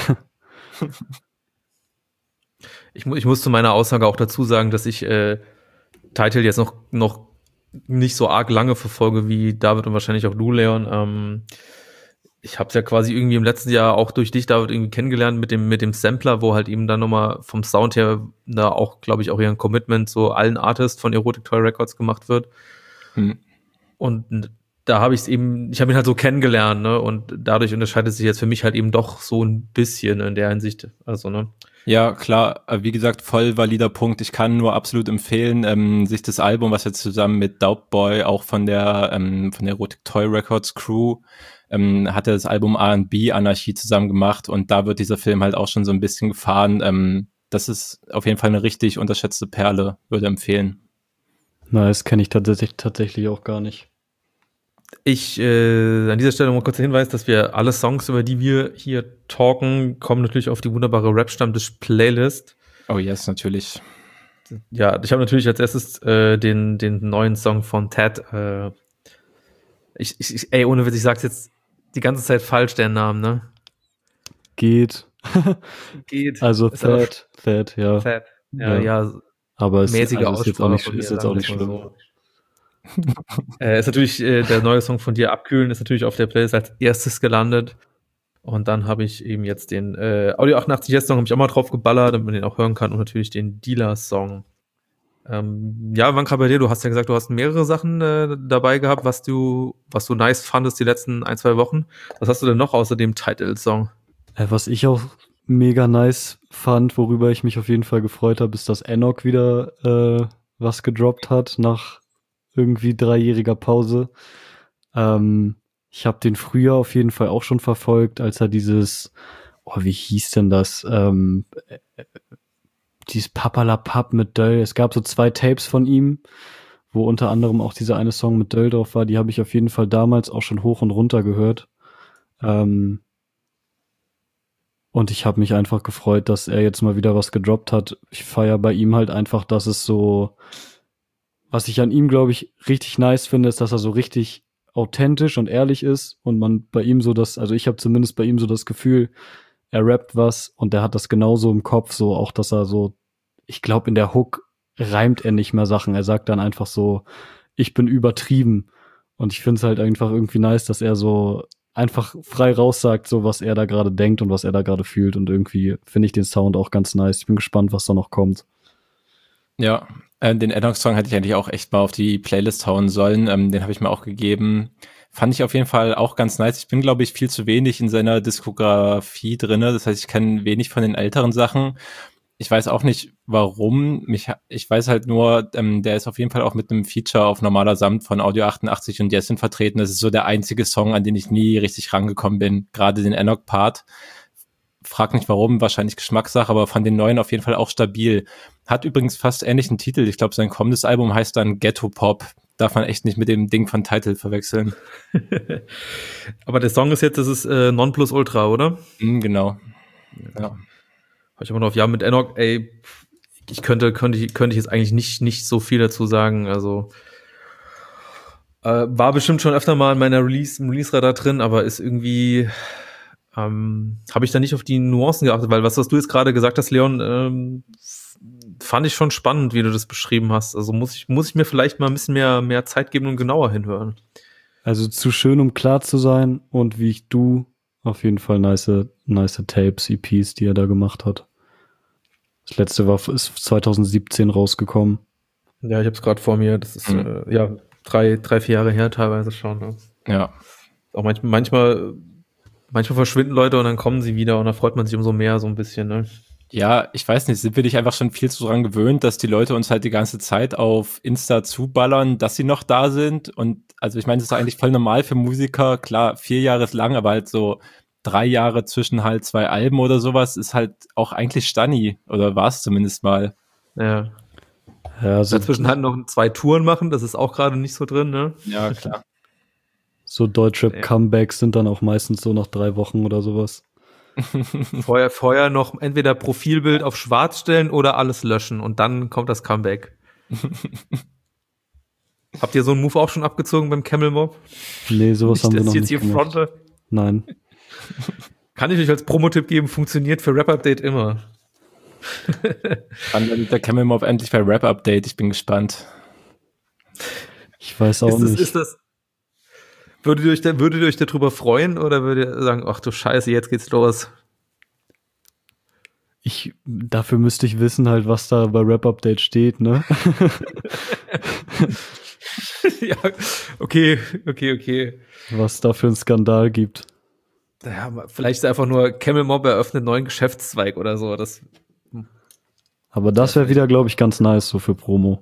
[SPEAKER 2] Ich muss zu meiner Aussage auch dazu sagen, dass ich Title jetzt noch nicht so arg lange verfolge wie David und wahrscheinlich auch du, Leon. Ich habe es ja quasi irgendwie im letzten Jahr auch durch dich, David, irgendwie kennengelernt mit dem Sampler, wo halt eben dann nochmal vom Sound her da auch, glaube ich, auch hier ein Commitment zu allen Artists von Erotic Toy Records gemacht wird. Und da habe ich ihn halt so kennengelernt, ne? Und dadurch unterscheidet sich jetzt für mich halt eben doch so ein bisschen in der Hinsicht. Also, ne?
[SPEAKER 3] Ja, klar, wie gesagt, voll valider Punkt. Ich kann nur absolut empfehlen, sich das Album, was jetzt zusammen mit Doubtboy, auch von der Erotic Toy Records Crew, hat er das Album R&B Anarchie zusammen gemacht, und da wird dieser Film halt auch schon so ein bisschen gefahren. Das ist auf jeden Fall eine richtig unterschätzte Perle, würde empfehlen.
[SPEAKER 4] Nice, kenne ich tatsächlich auch gar nicht.
[SPEAKER 2] An dieser Stelle mal kurz der Hinweis, dass wir alle Songs, über die wir hier talken, kommen natürlich auf die wunderbare Rap-Stammtisch-Playlist.
[SPEAKER 3] Oh yes, natürlich.
[SPEAKER 2] Ja, ich habe natürlich als erstes den neuen Song von Ted. Ey, ohne Witz, ich sag's jetzt die ganze Zeit falsch, den Namen, ne?
[SPEAKER 4] Geht. Also
[SPEAKER 2] Ist aber
[SPEAKER 4] Thad, ja.
[SPEAKER 2] Ted. Ja.
[SPEAKER 4] Aber es
[SPEAKER 2] mäßige
[SPEAKER 4] ist jetzt auch nicht,
[SPEAKER 2] Aussprache
[SPEAKER 4] ist
[SPEAKER 2] von
[SPEAKER 4] jetzt
[SPEAKER 2] mir,
[SPEAKER 4] auch nicht
[SPEAKER 2] sagen wir
[SPEAKER 4] schlimm.
[SPEAKER 2] mal so. Ist natürlich der neue Song von dir, Abkühlen, ist natürlich auf der Playlist als erstes gelandet. Und dann habe ich eben jetzt den Audio 88 Yes Song habe ich auch mal drauf geballert, damit man den auch hören kann. Und natürlich den Dealer-Song. Ja, Wanka, bei dir, du hast ja gesagt, du hast mehrere Sachen dabei gehabt, was du nice fandest die letzten 1-2 Wochen. Was hast du denn noch außer dem Title-Song?
[SPEAKER 4] Was ich auch mega nice fand, worüber ich mich auf jeden Fall gefreut habe, ist, dass Enoch wieder was gedroppt hat nach irgendwie 3-jähriger Pause. Ich habe den früher auf jeden Fall auch schon verfolgt, als er dieses, wie hieß denn das? Dieses Papalapap mit Döll. Es gab so 2 Tapes von ihm, wo unter anderem auch dieser eine Song mit Döll drauf war. Die habe ich auf jeden Fall damals auch schon hoch und runter gehört. Und ich habe mich einfach gefreut, dass er jetzt mal wieder was gedroppt hat. Ich feiere bei ihm halt einfach, dass es so, was ich an ihm, glaube ich, richtig nice finde, ist, dass er so richtig authentisch und ehrlich ist und man bei ihm so also ich habe zumindest bei ihm so das Gefühl, er rappt was und der hat das genauso im Kopf, so auch, dass er so, ich glaube, in der Hook reimt er nicht mehr Sachen. Er sagt dann einfach so, ich bin übertrieben. Und ich finde es halt einfach irgendwie nice, dass er so einfach frei raussagt, so was er da gerade denkt und was er da gerade fühlt. Und irgendwie finde ich den Sound auch ganz nice. Ich bin gespannt, was da noch kommt.
[SPEAKER 3] Ja, den Enoch-Song hätte ich eigentlich auch echt mal auf die Playlist hauen sollen. Den habe ich mir auch gegeben. Fand ich auf jeden Fall auch ganz nice. Ich bin, glaube ich, viel zu wenig in seiner Diskografie drinne. Das heißt, ich kenne wenig von den älteren Sachen. Ich weiß auch nicht, warum. Ich weiß halt nur, der ist auf jeden Fall auch mit einem Feature auf Normaler Samt von Audio 88 und Jessin vertreten. Das ist so der einzige Song, an den ich nie richtig rangekommen bin. Gerade den Enoch-Part. Frag nicht warum, wahrscheinlich Geschmackssache, aber fand den neuen auf jeden Fall auch stabil. Hat übrigens fast ähnlichen Titel. Ich glaube, sein kommendes Album heißt dann Ghetto Pop. Darf man echt nicht mit dem Ding von Title verwechseln.
[SPEAKER 2] Aber der Song ist jetzt, das ist Nonplusultra, oder?
[SPEAKER 3] Genau. Ja.
[SPEAKER 2] Habe ich aber noch, ja, mit Enoch, ey, ich könnte ich jetzt eigentlich nicht so viel dazu sagen. Also war bestimmt schon öfter mal in meiner im Release-Radar drin, aber ist irgendwie habe ich da nicht auf die Nuancen geachtet, weil was du jetzt gerade gesagt hast, Leon, fand ich schon spannend, wie du das beschrieben hast. Also muss ich mir vielleicht mal ein bisschen mehr Zeit geben und genauer hinhören.
[SPEAKER 4] Also zu schön, um klar zu sein und wie du auf jeden Fall nice Tapes, EPs, die er da gemacht hat. Das letzte ist 2017 rausgekommen.
[SPEAKER 2] Ja, ich habe es gerade vor mir. Das ist 3-4 Jahre her teilweise schon. Ne?
[SPEAKER 3] Ja.
[SPEAKER 2] Auch manchmal verschwinden Leute und dann kommen sie wieder und da freut man sich umso mehr so ein bisschen. Ne?
[SPEAKER 3] Ja, ich weiß nicht, sind wir nicht einfach schon viel zu dran gewöhnt, dass die Leute uns halt die ganze Zeit auf Insta zuballern, dass sie noch da sind? Und also ich meine, das ist eigentlich voll normal für Musiker. Klar, 4 Jahre ist lang, aber halt so 3 Jahre zwischen halt 2 Alben oder sowas ist halt auch eigentlich Stanni. Oder war es zumindest mal.
[SPEAKER 2] Ja.
[SPEAKER 4] Also
[SPEAKER 2] dazwischen halt noch 2 Touren machen, das ist auch gerade nicht so drin, ne?
[SPEAKER 3] Ja, klar.
[SPEAKER 4] So Deutschrap-Comebacks sind dann auch meistens so nach 3 Wochen oder sowas.
[SPEAKER 2] Vorher noch entweder Profilbild auf schwarz stellen oder alles löschen und dann kommt das Comeback. Habt ihr so einen Move auch schon abgezogen beim Camel Mob?
[SPEAKER 4] Nee, sowas haben wir noch nicht
[SPEAKER 2] hier
[SPEAKER 4] gemacht.
[SPEAKER 2] fronte?
[SPEAKER 4] Nein.
[SPEAKER 2] Kann ich euch als Promotipp geben, funktioniert für Rap-Update immer.
[SPEAKER 3] Wann landet der Camel Mob endlich bei Rap-Update? Ich bin gespannt.
[SPEAKER 4] Ich weiß auch nicht.
[SPEAKER 2] Würdet ihr euch darüber freuen oder würdet ihr sagen, ach du Scheiße, jetzt geht's los?
[SPEAKER 4] Dafür müsste ich wissen halt, was da bei Rap-Update steht, ne?
[SPEAKER 2] Ja, okay.
[SPEAKER 4] Was da für einen Skandal gibt.
[SPEAKER 2] Ja, vielleicht ist einfach nur Camel Mob eröffnet einen neuen Geschäftszweig oder so.
[SPEAKER 4] Aber das wäre wieder, glaube ich, ganz nice, so für Promo.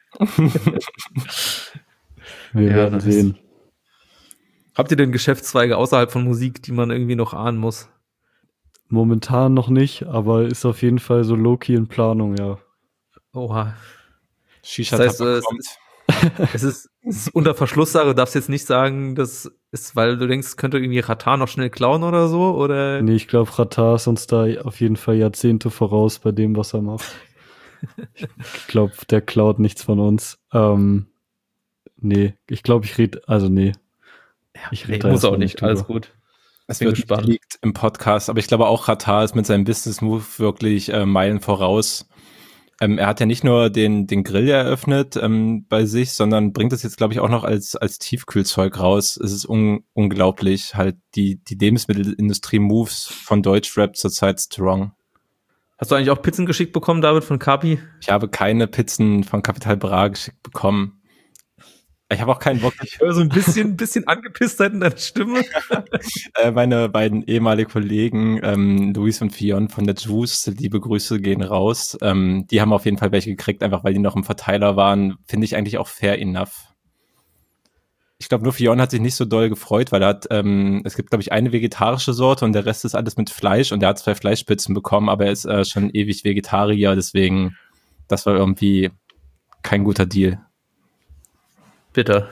[SPEAKER 4] Wir werden sehen.
[SPEAKER 2] Habt ihr denn Geschäftszweige außerhalb von Musik, die man irgendwie noch ahnen muss?
[SPEAKER 4] Momentan noch nicht, aber ist auf jeden Fall so low-key in Planung, ja.
[SPEAKER 2] Oha.
[SPEAKER 3] Shisha
[SPEAKER 2] Das heißt, Das ist unter Verschlusssache, du darfst jetzt nicht sagen, das ist, weil du denkst, es könnte irgendwie Ratar noch schnell klauen oder so, oder?
[SPEAKER 4] Nee, ich glaube, Ratar ist uns da auf jeden Fall Jahrzehnte voraus bei dem, was er macht. Ich glaube, der klaut nichts von uns. Nee, ich glaube, ich rede, also nee. Ich
[SPEAKER 2] Nee,
[SPEAKER 4] rede
[SPEAKER 2] muss auch nicht, alles gut.
[SPEAKER 3] Es
[SPEAKER 2] Bin
[SPEAKER 3] wird
[SPEAKER 2] gespannt.
[SPEAKER 3] geleakt im Podcast, aber ich glaube auch Ratar ist mit seinem Business-Move wirklich Meilen voraus. Er hat ja nicht nur den Grill eröffnet bei sich, sondern bringt es jetzt, glaube ich, auch noch als Tiefkühlzeug raus. Es ist unglaublich, halt die Lebensmittelindustrie-Moves von Deutschrap zurzeit strong.
[SPEAKER 2] Hast du eigentlich auch Pizzen geschickt bekommen, David, von Kapi?
[SPEAKER 3] Ich habe keine Pizzen von Capital Bra geschickt bekommen. Ich habe auch keinen Bock.
[SPEAKER 2] Ich höre so ein bisschen Angepisstheit in deiner Stimme.
[SPEAKER 3] Meine beiden ehemaligen Kollegen, Luis und Fion von der Juice, liebe Grüße gehen raus. Die haben auf jeden Fall welche gekriegt, einfach weil die noch im Verteiler waren. Finde ich eigentlich auch fair enough. Ich glaube, nur Fion hat sich nicht so doll gefreut, weil er hat, es gibt, glaube ich, eine vegetarische Sorte und der Rest ist alles mit Fleisch und er hat 2 Fleischpizzen bekommen, aber er ist schon ewig Vegetarier, deswegen, das war irgendwie kein guter Deal.
[SPEAKER 2] Bitte.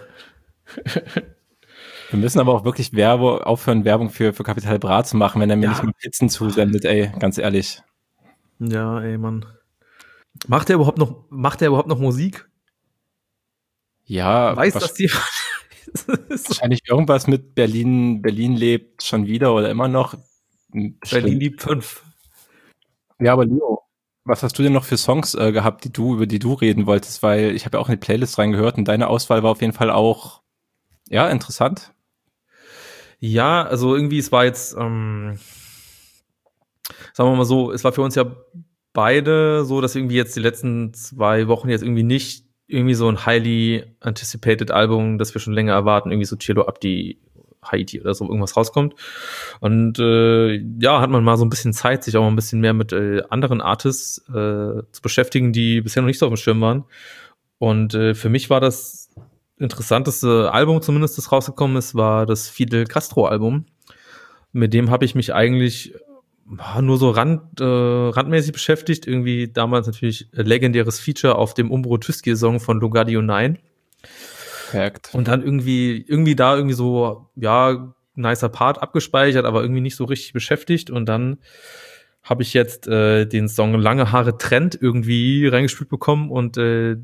[SPEAKER 3] Wir müssen aber auch wirklich aufhören, Werbung für Capital Bra zu machen, wenn er mir
[SPEAKER 2] Ja.
[SPEAKER 3] nicht mal Pizzen zusendet, ey, ganz ehrlich.
[SPEAKER 2] Ja, ey, Mann. Macht er überhaupt noch Musik?
[SPEAKER 3] Ja,
[SPEAKER 2] Weiß das die?
[SPEAKER 3] wahrscheinlich irgendwas mit Berlin lebt schon wieder oder immer noch.
[SPEAKER 2] Berlin liebt 5.
[SPEAKER 3] Ja, aber Leo, was hast du denn noch für Songs gehabt, über die du reden wolltest? Weil ich habe ja auch in die Playlist reingehört und deine Auswahl war auf jeden Fall auch, ja, interessant.
[SPEAKER 2] Ja, also irgendwie, es war jetzt, sagen wir mal so, es war für uns ja beide so, dass irgendwie jetzt die letzten 2 Wochen jetzt irgendwie nicht irgendwie so ein highly anticipated Album, das wir schon länger erwarten, irgendwie so Cello Abdi Haiti oder so irgendwas rauskommt. Und ja, hat man mal so ein bisschen Zeit, sich auch mal ein bisschen mehr mit anderen Artists zu beschäftigen, die bisher noch nicht so auf dem Schirm waren. Und für mich war das interessanteste Album zumindest, das rausgekommen ist, war das Fidel Castro Album. Mit dem habe ich mich eigentlich nur so randmäßig beschäftigt. Irgendwie damals natürlich legendäres Feature auf dem Umbro Tüskil-Song von Lugardio 9.
[SPEAKER 3] Perfekt.
[SPEAKER 2] Und dann irgendwie da irgendwie so, ja, nicer Part abgespeichert, aber irgendwie nicht so richtig beschäftigt. Und dann habe ich jetzt den Song Lange Haare Trend irgendwie reingespielt bekommen und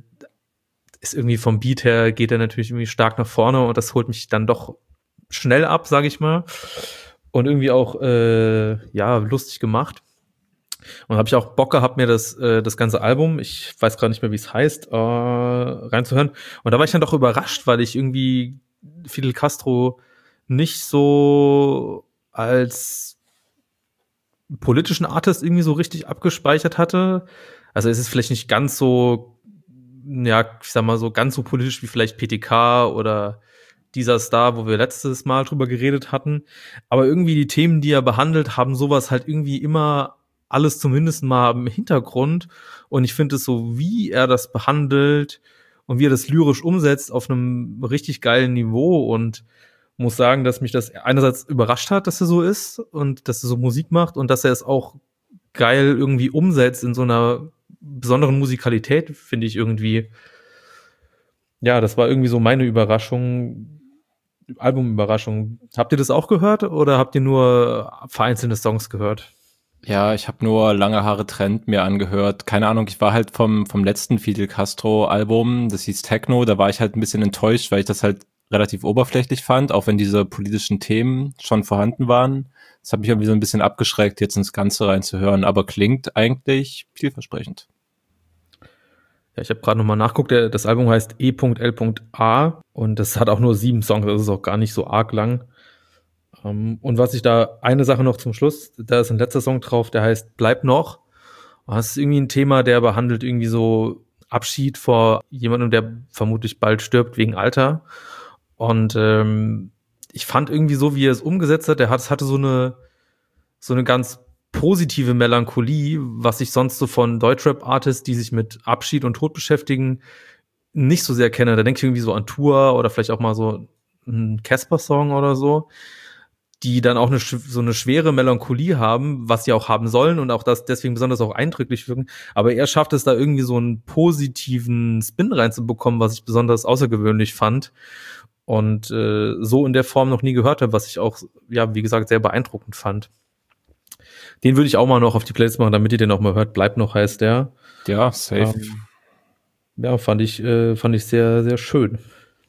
[SPEAKER 2] ist irgendwie vom Beat her geht er natürlich irgendwie stark nach vorne und das holt mich dann doch schnell ab, sage ich mal. Und irgendwie auch ja, lustig gemacht. Und habe ich auch Bock gehabt, mir das ganze Album, ich weiß gerade nicht mehr, wie es heißt, reinzuhören. Und da war ich dann doch überrascht, weil ich irgendwie Fidel Castro nicht so als politischen Artist irgendwie so richtig abgespeichert hatte. Also es ist vielleicht nicht ganz so, ja, ich sag mal so ganz so politisch wie vielleicht PTK oder dieser Star, wo wir letztes Mal drüber geredet hatten. Aber irgendwie die Themen, die er behandelt, haben sowas halt irgendwie immer alles zumindest mal im Hintergrund. Und ich finde es so, wie er das behandelt und wie er das lyrisch umsetzt, auf einem richtig geilen Niveau. Und muss sagen, dass mich das einerseits überrascht hat, dass er so ist und dass er so Musik macht und dass er es auch geil irgendwie umsetzt in so einer besonderen Musikalität, finde ich irgendwie. Ja, das war irgendwie so meine Überraschung, Albumüberraschung. Habt ihr das auch gehört oder habt ihr nur vereinzelte Songs gehört?
[SPEAKER 3] Ja, ich habe nur Lange Haare Trend mir angehört. Keine Ahnung, ich war halt vom letzten Fidel Castro Album, das hieß Techno, da war ich halt ein bisschen enttäuscht, weil ich das halt relativ oberflächlich fand, auch wenn diese politischen Themen schon vorhanden waren. Das hat mich irgendwie so ein bisschen abgeschreckt, jetzt ins Ganze reinzuhören, aber klingt eigentlich vielversprechend.
[SPEAKER 2] Ja, ich habe gerade nochmal nachgeguckt, das Album heißt E.L.A. und das hat auch nur 7 Songs, das ist auch gar nicht so arg lang. Und was ich da, eine Sache noch zum Schluss, da ist ein letzter Song drauf, der heißt Bleib noch. Das ist irgendwie ein Thema, der behandelt irgendwie so Abschied vor jemandem, der vermutlich bald stirbt wegen Alter. Und ich fand irgendwie so, wie er es umgesetzt hat, es hatte so eine ganz positive Melancholie, was ich sonst so von Deutschrap-Artists, die sich mit Abschied und Tod beschäftigen, nicht so sehr kenne. Da denke ich irgendwie so an Tour oder vielleicht auch mal so einen Casper-Song oder so. die dann auch so eine schwere Melancholie haben, was sie auch haben sollen und auch das deswegen besonders auch eindrücklich wirken. Aber er schafft es da irgendwie so einen positiven Spin reinzubekommen, was ich besonders außergewöhnlich fand und so in der Form noch nie gehört habe, was ich auch, ja, wie gesagt, sehr beeindruckend fand. Den würde ich auch mal noch auf die Playlist machen, damit ihr den auch mal hört. Bleibt noch, heißt der.
[SPEAKER 3] Ja, safe.
[SPEAKER 2] Ja, fand ich sehr, sehr schön.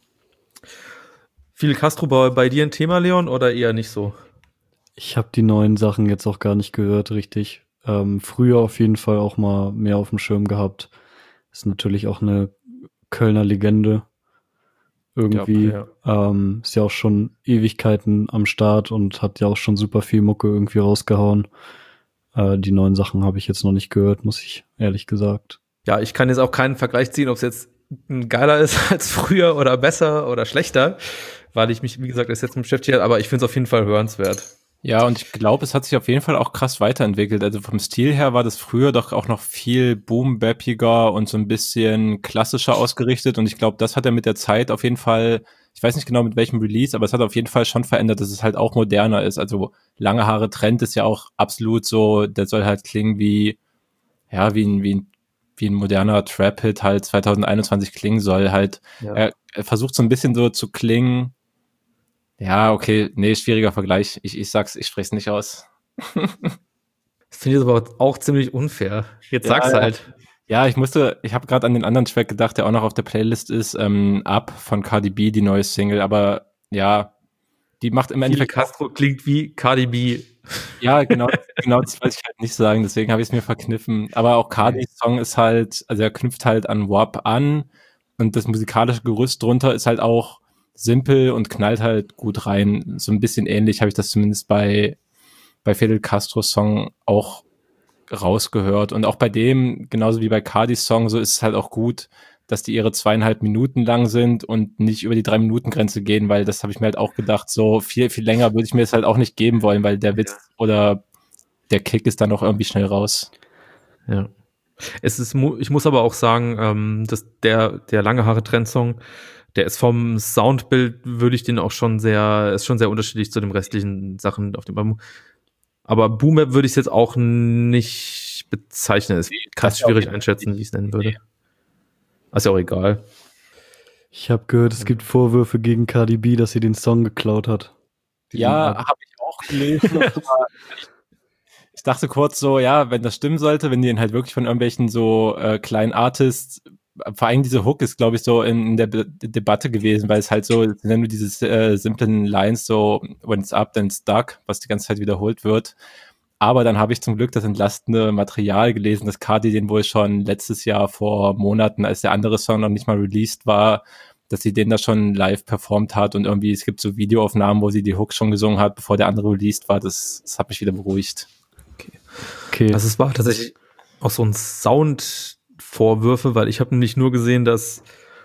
[SPEAKER 2] Fidel Castro bei dir ein Thema, Leon, oder eher nicht so?
[SPEAKER 4] Ich habe die neuen Sachen jetzt auch gar nicht gehört, richtig. Früher auf jeden Fall auch mal mehr auf dem Schirm gehabt. Ist natürlich auch eine Kölner Legende. Irgendwie.
[SPEAKER 2] Ja.
[SPEAKER 4] Ist ja auch schon Ewigkeiten am Start und hat ja auch schon super viel Mucke irgendwie rausgehauen. Die neuen Sachen habe ich jetzt noch nicht gehört, muss ich ehrlich gesagt.
[SPEAKER 2] Ja, ich kann jetzt auch keinen Vergleich ziehen, ob es jetzt geiler ist als früher oder besser oder schlechter, weil ich mich, wie gesagt, erst jetzt mit beschäftigt habe, aber ich finde es auf jeden Fall hörenswert.
[SPEAKER 3] Ja, und ich glaube, es hat sich auf jeden Fall auch krass weiterentwickelt. Also vom Stil her war das früher doch auch noch viel boom-bappiger und so ein bisschen klassischer ausgerichtet. Und ich glaube, das hat er mit der Zeit auf jeden Fall, ich weiß nicht genau mit welchem Release, aber es hat auf jeden Fall schon verändert, dass es halt auch moderner ist. Also lange Haare Trend ist ja auch absolut so, der soll halt klingen wie ein moderner Trap-Hit halt 2021 klingen soll. Halt,
[SPEAKER 2] Ja.
[SPEAKER 3] er versucht so ein bisschen so zu klingen. Ja, okay, nee, schwieriger Vergleich. Ich sag's, ich spreche es nicht aus.
[SPEAKER 2] Das finde ich aber auch ziemlich unfair. Jetzt
[SPEAKER 3] Ja,
[SPEAKER 2] sag's
[SPEAKER 3] ja.
[SPEAKER 2] halt.
[SPEAKER 3] Ja, ich habe gerade an den anderen Track gedacht, der auch noch auf der Playlist ist, Up von Cardi B, die neue Single, aber ja, die macht im
[SPEAKER 2] Fidel
[SPEAKER 3] Endeffekt
[SPEAKER 2] Castro klingt wie Cardi B.
[SPEAKER 3] ja, genau, das wollte ich halt nicht sagen, deswegen habe ich es mir verkniffen. Aber auch Cardis Song ist halt, also er knüpft halt an WAP an und das musikalische Gerüst drunter ist halt auch simpel und knallt halt gut rein. So ein bisschen ähnlich habe ich das zumindest bei Fidel Castros Song auch rausgehört. Und auch bei dem, genauso wie bei Cardis Song, so ist es halt auch gut, dass die ihre 2,5 Minuten lang sind und nicht über die 3-Minuten-Grenze gehen, weil das habe ich mir halt auch gedacht, so viel, viel länger würde ich mir das halt auch nicht geben wollen, weil der Witz oder der Kick ist dann auch irgendwie schnell raus.
[SPEAKER 2] Ja. Ich muss aber auch sagen, dass der lange Haare Trend-Song, der ist vom Soundbild, würde ich den auch ist schon sehr unterschiedlich zu den restlichen Sachen auf dem Album. Aber Boom Bap würde ich es jetzt auch nicht bezeichnen. Es kann schwierig einschätzen, wie ich es nennen würde. Ist ja auch egal.
[SPEAKER 4] Ich habe gehört, es gibt Vorwürfe gegen Cardi B, dass sie den Song geklaut hat.
[SPEAKER 3] Ja, habe ich auch gelesen. Ich dachte kurz so, ja, wenn das stimmen sollte, wenn die ihn halt wirklich von irgendwelchen so kleinen Artists, vor allem diese Hook ist, glaube ich, so in der Debatte gewesen, weil es halt so, wenn du diese simplen Lines so, when it's up, then it's stuck, was die ganze Zeit wiederholt wird. Aber dann habe ich zum Glück das entlastende Material gelesen, dass Cardi den wohl schon letztes Jahr vor Monaten, als der andere Song noch nicht mal released war, dass sie den da schon live performt hat und irgendwie, es gibt so Videoaufnahmen, wo sie die Hook schon gesungen hat, bevor der andere released war. Das hat mich wieder beruhigt.
[SPEAKER 4] Okay.
[SPEAKER 2] Also es war tatsächlich auch so ein Soundvorwürfe, weil ich habe nämlich nur gesehen, dass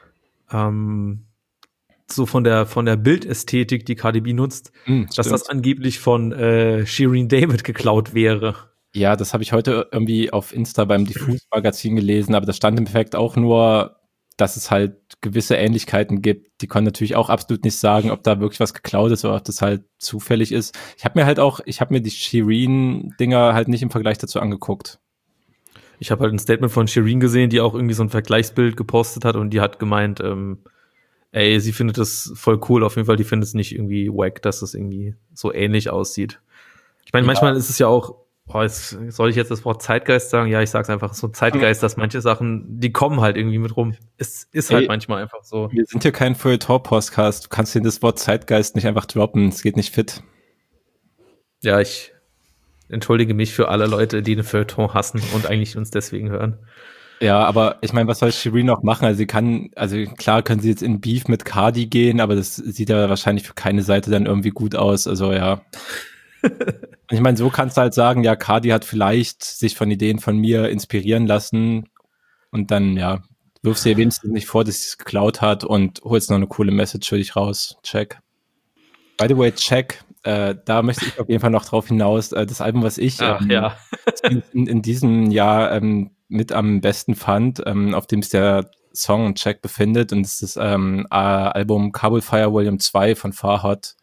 [SPEAKER 2] so von der Bildästhetik, die Cardi B nutzt, dass das angeblich von Shireen David geklaut wäre.
[SPEAKER 3] Ja, das habe ich heute irgendwie auf Insta beim Diffus-Magazin gelesen, aber das stand im Endeffekt auch nur, dass es halt gewisse Ähnlichkeiten gibt. Die können natürlich auch absolut nicht sagen, ob da wirklich was geklaut ist oder ob das halt zufällig ist. Ich habe mir die Shireen-Dinger halt nicht im Vergleich dazu angeguckt.
[SPEAKER 2] Ich habe halt ein Statement von Shireen gesehen, die auch irgendwie so ein Vergleichsbild gepostet hat und die hat gemeint, sie findet das voll cool, auf jeden Fall, die findet es nicht irgendwie wack, dass es irgendwie so ähnlich aussieht. Ich meine, manchmal ist es ja auch, soll ich jetzt das Wort Zeitgeist sagen? Ja, ich sag's einfach, so Zeitgeist, dass manche Sachen, die kommen halt irgendwie mit rum. Es ist halt manchmal einfach so.
[SPEAKER 3] Wir sind hier kein Feuilleton-Podcast, du kannst dir das Wort Zeitgeist nicht einfach droppen, es geht nicht fit.
[SPEAKER 2] Ja, ich entschuldige mich für alle Leute, die den Feuilleton hassen und eigentlich uns deswegen hören.
[SPEAKER 3] Ja, aber ich meine, was soll Shireen noch machen? Also klar können sie jetzt in Beef mit Cardi gehen, aber das sieht ja wahrscheinlich für keine Seite dann irgendwie gut aus, also ja. Und ich meine, so kannst du halt sagen, ja, Cardi hat vielleicht sich von Ideen von mir inspirieren lassen und dann, ja, wirfst dir wenigstens nicht vor, dass sie es geklaut hat und holst noch eine coole Message für dich raus. Check. By the way, check. Da möchte ich auf jeden Fall noch drauf hinaus. Das Album, was ich in diesem Jahr mit am besten fand, auf dem es der Song Check befindet, und es ist das Album Kabul Fire Volume 2 von Farhad.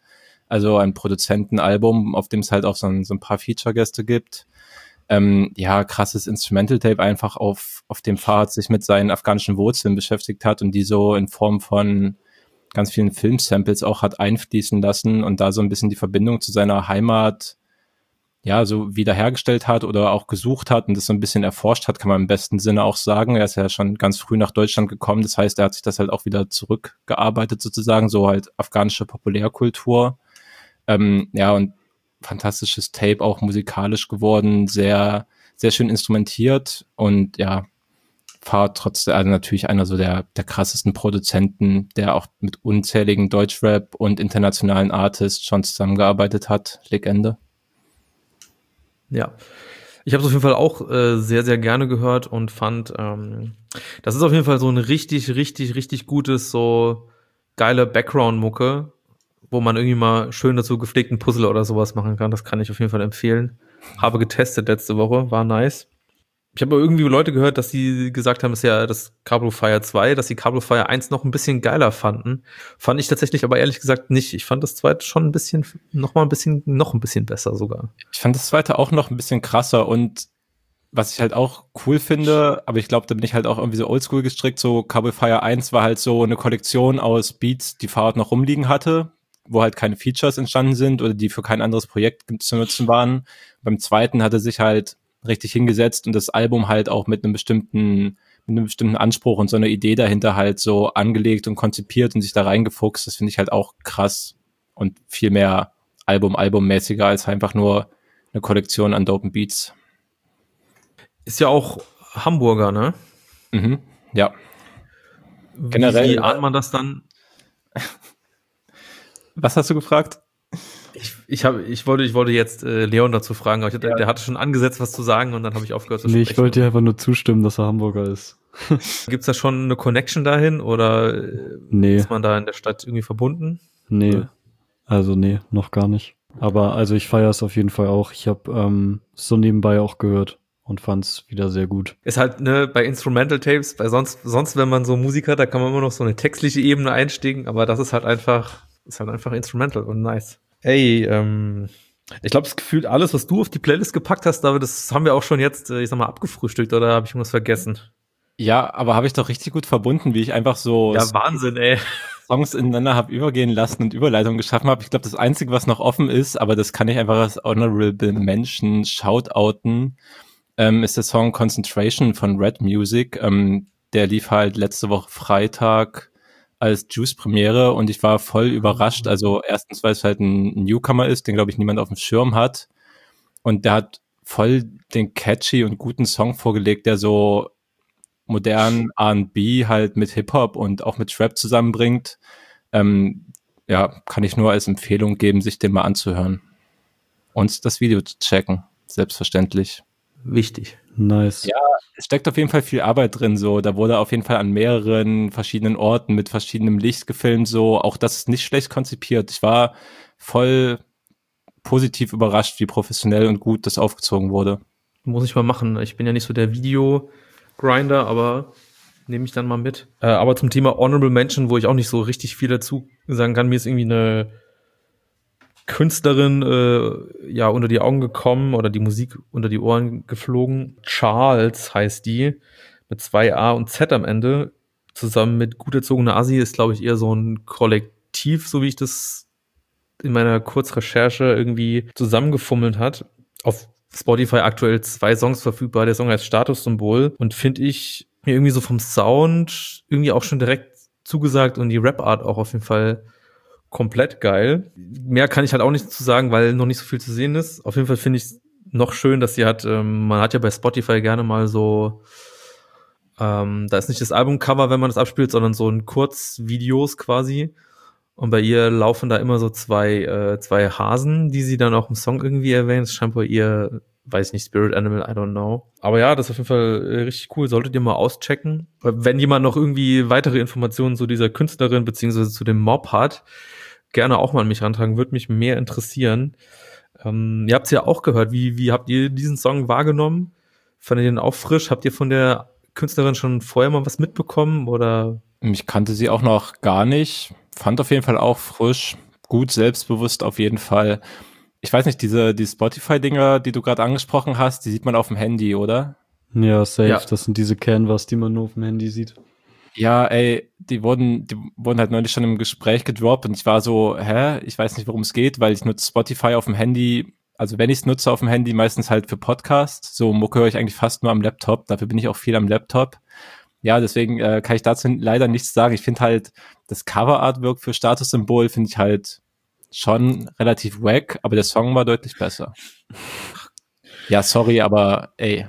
[SPEAKER 3] also ein Produzentenalbum, auf dem es halt auch so ein paar Feature-Gäste gibt. Ja, krasses Instrumental-Tape einfach auf dem Pfad sich mit seinen afghanischen Wurzeln beschäftigt hat und die so in Form von ganz vielen Filmsamples auch hat einfließen lassen und da so ein bisschen die Verbindung zu seiner Heimat ja so wiederhergestellt hat oder auch gesucht hat und das so ein bisschen erforscht hat, kann man im besten Sinne auch sagen. Er ist ja schon ganz früh nach Deutschland gekommen, das heißt, er hat sich das halt auch wieder zurückgearbeitet sozusagen, so halt afghanische Populärkultur. Ja, und fantastisches Tape, auch musikalisch geworden, sehr, sehr schön instrumentiert und ja, war trotzdem, also natürlich einer so der krassesten Produzenten, der auch mit unzähligen Deutschrap und internationalen Artists schon zusammengearbeitet hat. Legende.
[SPEAKER 2] Ja. Ich habe es auf jeden Fall auch sehr, sehr gerne gehört und fand, das ist auf jeden Fall so ein richtig, richtig, richtig gutes, so geile Background-Mucke, wo man irgendwie mal schön dazu gepflegten Puzzle oder sowas machen kann. Das kann ich auf jeden Fall empfehlen. Habe getestet letzte Woche, war nice. Ich habe irgendwie Leute gehört, dass die gesagt haben, es ist ja das Cablo Fire 2, dass die Cablo Fire 1 noch ein bisschen geiler fanden. Fand ich tatsächlich aber ehrlich gesagt nicht. Ich fand das zweite schon ein bisschen, noch ein bisschen besser sogar.
[SPEAKER 3] Ich fand das zweite auch noch ein bisschen krasser und was ich halt auch cool finde, aber ich glaube, da bin ich halt auch irgendwie so oldschool gestrickt, so Cablo Fire 1 war halt so eine Kollektion aus Beats, die Fahrrad noch rumliegen hatte, wo halt keine Features entstanden sind oder die für kein anderes Projekt zu nutzen waren. Beim zweiten hat er sich halt richtig hingesetzt und das Album halt auch mit einem bestimmten Anspruch und so einer Idee dahinter halt so angelegt und konzipiert und sich da reingefuchst. Das finde ich halt auch krass und viel mehr albummäßiger als einfach nur eine Kollektion an dopen Beats.
[SPEAKER 2] Ist ja auch Hamburger, ne?
[SPEAKER 3] Mhm, ja.
[SPEAKER 2] Generell. Wie ahnt man das dann?
[SPEAKER 3] Was hast du gefragt?
[SPEAKER 2] Ich wollte jetzt Leon dazu fragen, aber der hatte schon angesetzt, was zu sagen und dann habe ich aufgehört zu sprechen.
[SPEAKER 4] Ich wollte dir einfach nur zustimmen, dass er Hamburger ist.
[SPEAKER 2] Gibt's da schon eine Connection dahin oder ist man da in der Stadt irgendwie verbunden?
[SPEAKER 4] Nee,
[SPEAKER 2] oder?
[SPEAKER 4] Also nee, noch gar nicht. Aber also ich feiere es auf jeden Fall auch. Ich habe so nebenbei auch gehört und fand es wieder sehr gut.
[SPEAKER 2] Ist halt, ne, bei Instrumental Tapes, bei sonst, wenn man so Musik hat, da kann man immer noch so eine textliche Ebene einsteigen, aber das ist halt einfach Instrumental und nice. Ey, ich glaube, es gefühlt alles, was du auf die Playlist gepackt hast, David, das haben wir auch schon jetzt, ich sag mal, abgefrühstückt, oder habe ich irgendwas vergessen?
[SPEAKER 3] Ja, aber habe ich doch richtig gut verbunden, wie ich einfach so
[SPEAKER 2] Wahnsinn, ey.
[SPEAKER 3] Songs ineinander habe übergehen lassen und Überleitungen geschaffen habe. Ich glaube, das Einzige, was noch offen ist, aber das kann ich einfach als Honorable Mention shoutouten, ist der Song Concentration von Red Music. Der lief halt letzte Woche Freitag als Juice-Premiere und ich war voll überrascht. Also erstens, weil es halt ein Newcomer ist, den, glaube ich, niemand auf dem Schirm hat. Und der hat voll den catchy und guten Song vorgelegt, der so modernen R&B halt mit Hip-Hop und auch mit Trap zusammenbringt. Ja, kann ich nur als Empfehlung geben, sich den mal anzuhören. Und das Video zu checken, selbstverständlich.
[SPEAKER 2] Wichtig.
[SPEAKER 4] Nice.
[SPEAKER 3] Ja, es steckt auf jeden Fall viel Arbeit drin, so. Da wurde auf jeden Fall an mehreren verschiedenen Orten mit verschiedenem Licht gefilmt, so. Auch das ist nicht schlecht konzipiert. Ich war voll positiv überrascht, wie professionell und gut das aufgezogen wurde.
[SPEAKER 2] Muss ich mal machen. Ich bin ja nicht so der Video-Grinder, aber nehme ich dann mal mit. Aber zum Thema Honorable Mention, wo ich auch nicht so richtig viel dazu sagen kann, mir ist irgendwie eine Künstlerin unter die Augen gekommen oder die Musik unter die Ohren geflogen. Charles heißt die, mit 2 A und Z am Ende. Zusammen mit Gut erzogene Assi ist, glaube ich, eher so ein Kollektiv, so wie ich das in meiner Kurzrecherche irgendwie zusammengefummelt hat. Auf Spotify aktuell 2 Songs verfügbar. Der Song heißt Statussymbol und finde ich mir irgendwie so vom Sound irgendwie auch schon direkt zugesagt und die Rap-Art auch auf jeden Fall komplett geil. Mehr kann ich halt auch nicht zu sagen, weil noch nicht so viel zu sehen ist. Auf jeden Fall finde ich es noch schön, dass sie hat, man hat ja bei Spotify gerne mal so, da ist nicht das Albumcover, wenn man das abspielt, sondern so ein Kurzvideos quasi. Und bei ihr laufen da immer so zwei Hasen, die sie dann auch im Song irgendwie erwähnt. Das scheint bei ihr, weiß nicht, Spirit Animal, I don't know. Aber ja, das ist auf jeden Fall richtig cool. Solltet ihr mal auschecken. Wenn jemand noch irgendwie weitere Informationen zu dieser Künstlerin beziehungsweise zu dem Mob hat, gerne auch mal an mich rantragen. Würde mich mehr interessieren. Ihr habt es ja auch gehört. Wie habt ihr diesen Song wahrgenommen? Fandet ihr den auch frisch? Habt ihr von der Künstlerin schon vorher mal was mitbekommen? Oder?
[SPEAKER 3] Ich kannte sie auch noch gar nicht. Fand auf jeden Fall auch frisch. gut, selbstbewusst auf jeden Fall. Ich weiß nicht, die Spotify-Dinger, die du gerade angesprochen hast, die sieht man auf dem Handy, oder?
[SPEAKER 4] Ja, safe.
[SPEAKER 2] Ja.
[SPEAKER 4] Das sind diese Canvas, die man nur auf dem Handy sieht.
[SPEAKER 3] Ja, ey, die wurden halt neulich schon im Gespräch gedroppt und ich war so, ich weiß nicht, worum es geht, weil ich nutze Spotify auf dem Handy, also wenn ich es nutze auf dem Handy, meistens halt für Podcasts. So Mucke höre ich eigentlich fast nur am Laptop, dafür bin ich auch viel am Laptop. Ja, deswegen kann ich dazu leider nichts sagen. Ich finde halt, das Cover-Artwork für Statussymbol finde ich halt schon relativ wack, aber der Song war deutlich besser. Ja, sorry, aber ey.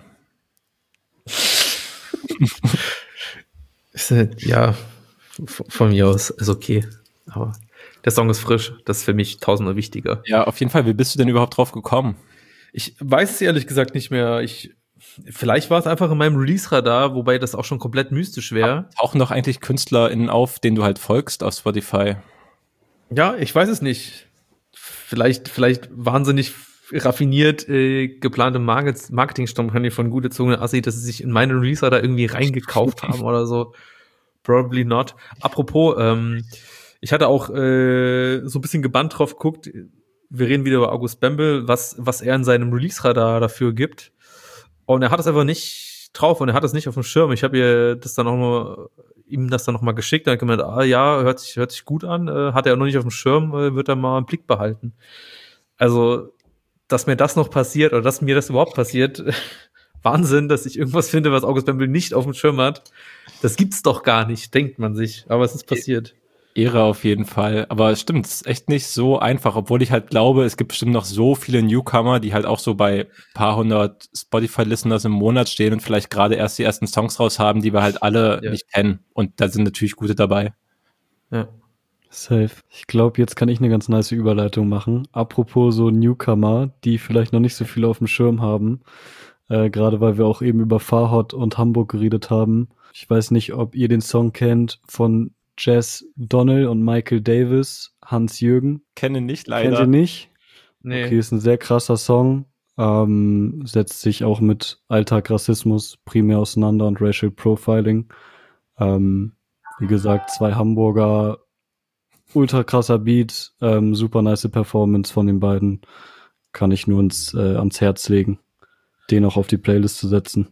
[SPEAKER 2] Ja, von mir aus ist okay. Aber der Song ist frisch. Das ist für mich tausendmal wichtiger.
[SPEAKER 3] Ja, auf jeden Fall. Wie bist du denn überhaupt drauf gekommen?
[SPEAKER 2] Ich weiß es ehrlich gesagt nicht mehr. Vielleicht war es einfach in meinem Release-Radar, wobei das auch schon komplett mystisch wäre.
[SPEAKER 3] Tauchen doch eigentlich KünstlerInnen auf, denen du halt folgst auf Spotify?
[SPEAKER 2] Ja, ich weiß es nicht. Vielleicht wahnsinnig raffiniert geplante Marketingkampagne von Gute Zunge Assi, dass sie sich in meinen Releaser da irgendwie reingekauft haben oder so. Probably not. Apropos, ich hatte auch so ein bisschen gebannt drauf geguckt. Wir reden wieder über August Bembel, was er in seinem Release-Radar dafür gibt. Und er hat es einfach nicht drauf und er hat es nicht auf dem Schirm. Ich habe ihm das dann noch mal geschickt und er hat gemeint, ja, hört sich gut an, hat er noch nicht auf dem Schirm, wird er mal im Blick behalten. Also, dass mir das noch passiert oder dass mir das überhaupt passiert, Wahnsinn, dass ich irgendwas finde, was August Bembel nicht auf dem Schirm hat. Das gibt's doch gar nicht, denkt man sich. Aber es ist passiert.
[SPEAKER 3] Ehre auf jeden Fall. Aber es stimmt, es ist echt nicht so einfach, obwohl ich halt glaube, es gibt bestimmt noch so viele Newcomer, die halt auch so bei paar hundert Spotify-Listeners im Monat stehen und vielleicht gerade erst die ersten Songs raus haben, die wir halt alle nicht kennen. Und da sind natürlich gute dabei.
[SPEAKER 2] Ja.
[SPEAKER 4] Safe. Ich glaube, jetzt kann ich eine ganz nice Überleitung machen. Apropos so Newcomer, die vielleicht noch nicht so viel auf dem Schirm haben. Gerade weil wir auch eben über Farhot und Hamburg geredet haben. Ich weiß nicht, ob ihr den Song kennt von Jess Donnell und Michael Davis, Hans Jürgen.
[SPEAKER 3] Kenne nicht, leider.
[SPEAKER 4] Kennt ihr nicht?
[SPEAKER 2] Nee.
[SPEAKER 4] Okay, ist ein sehr krasser Song. Setzt sich auch mit Alltag, Rassismus primär auseinander und Racial Profiling. Wie gesagt, 2 Hamburger, ultra krasser Beat, super nice Performance von den beiden. Kann ich nur ans Herz legen, den auch auf die Playlist zu setzen.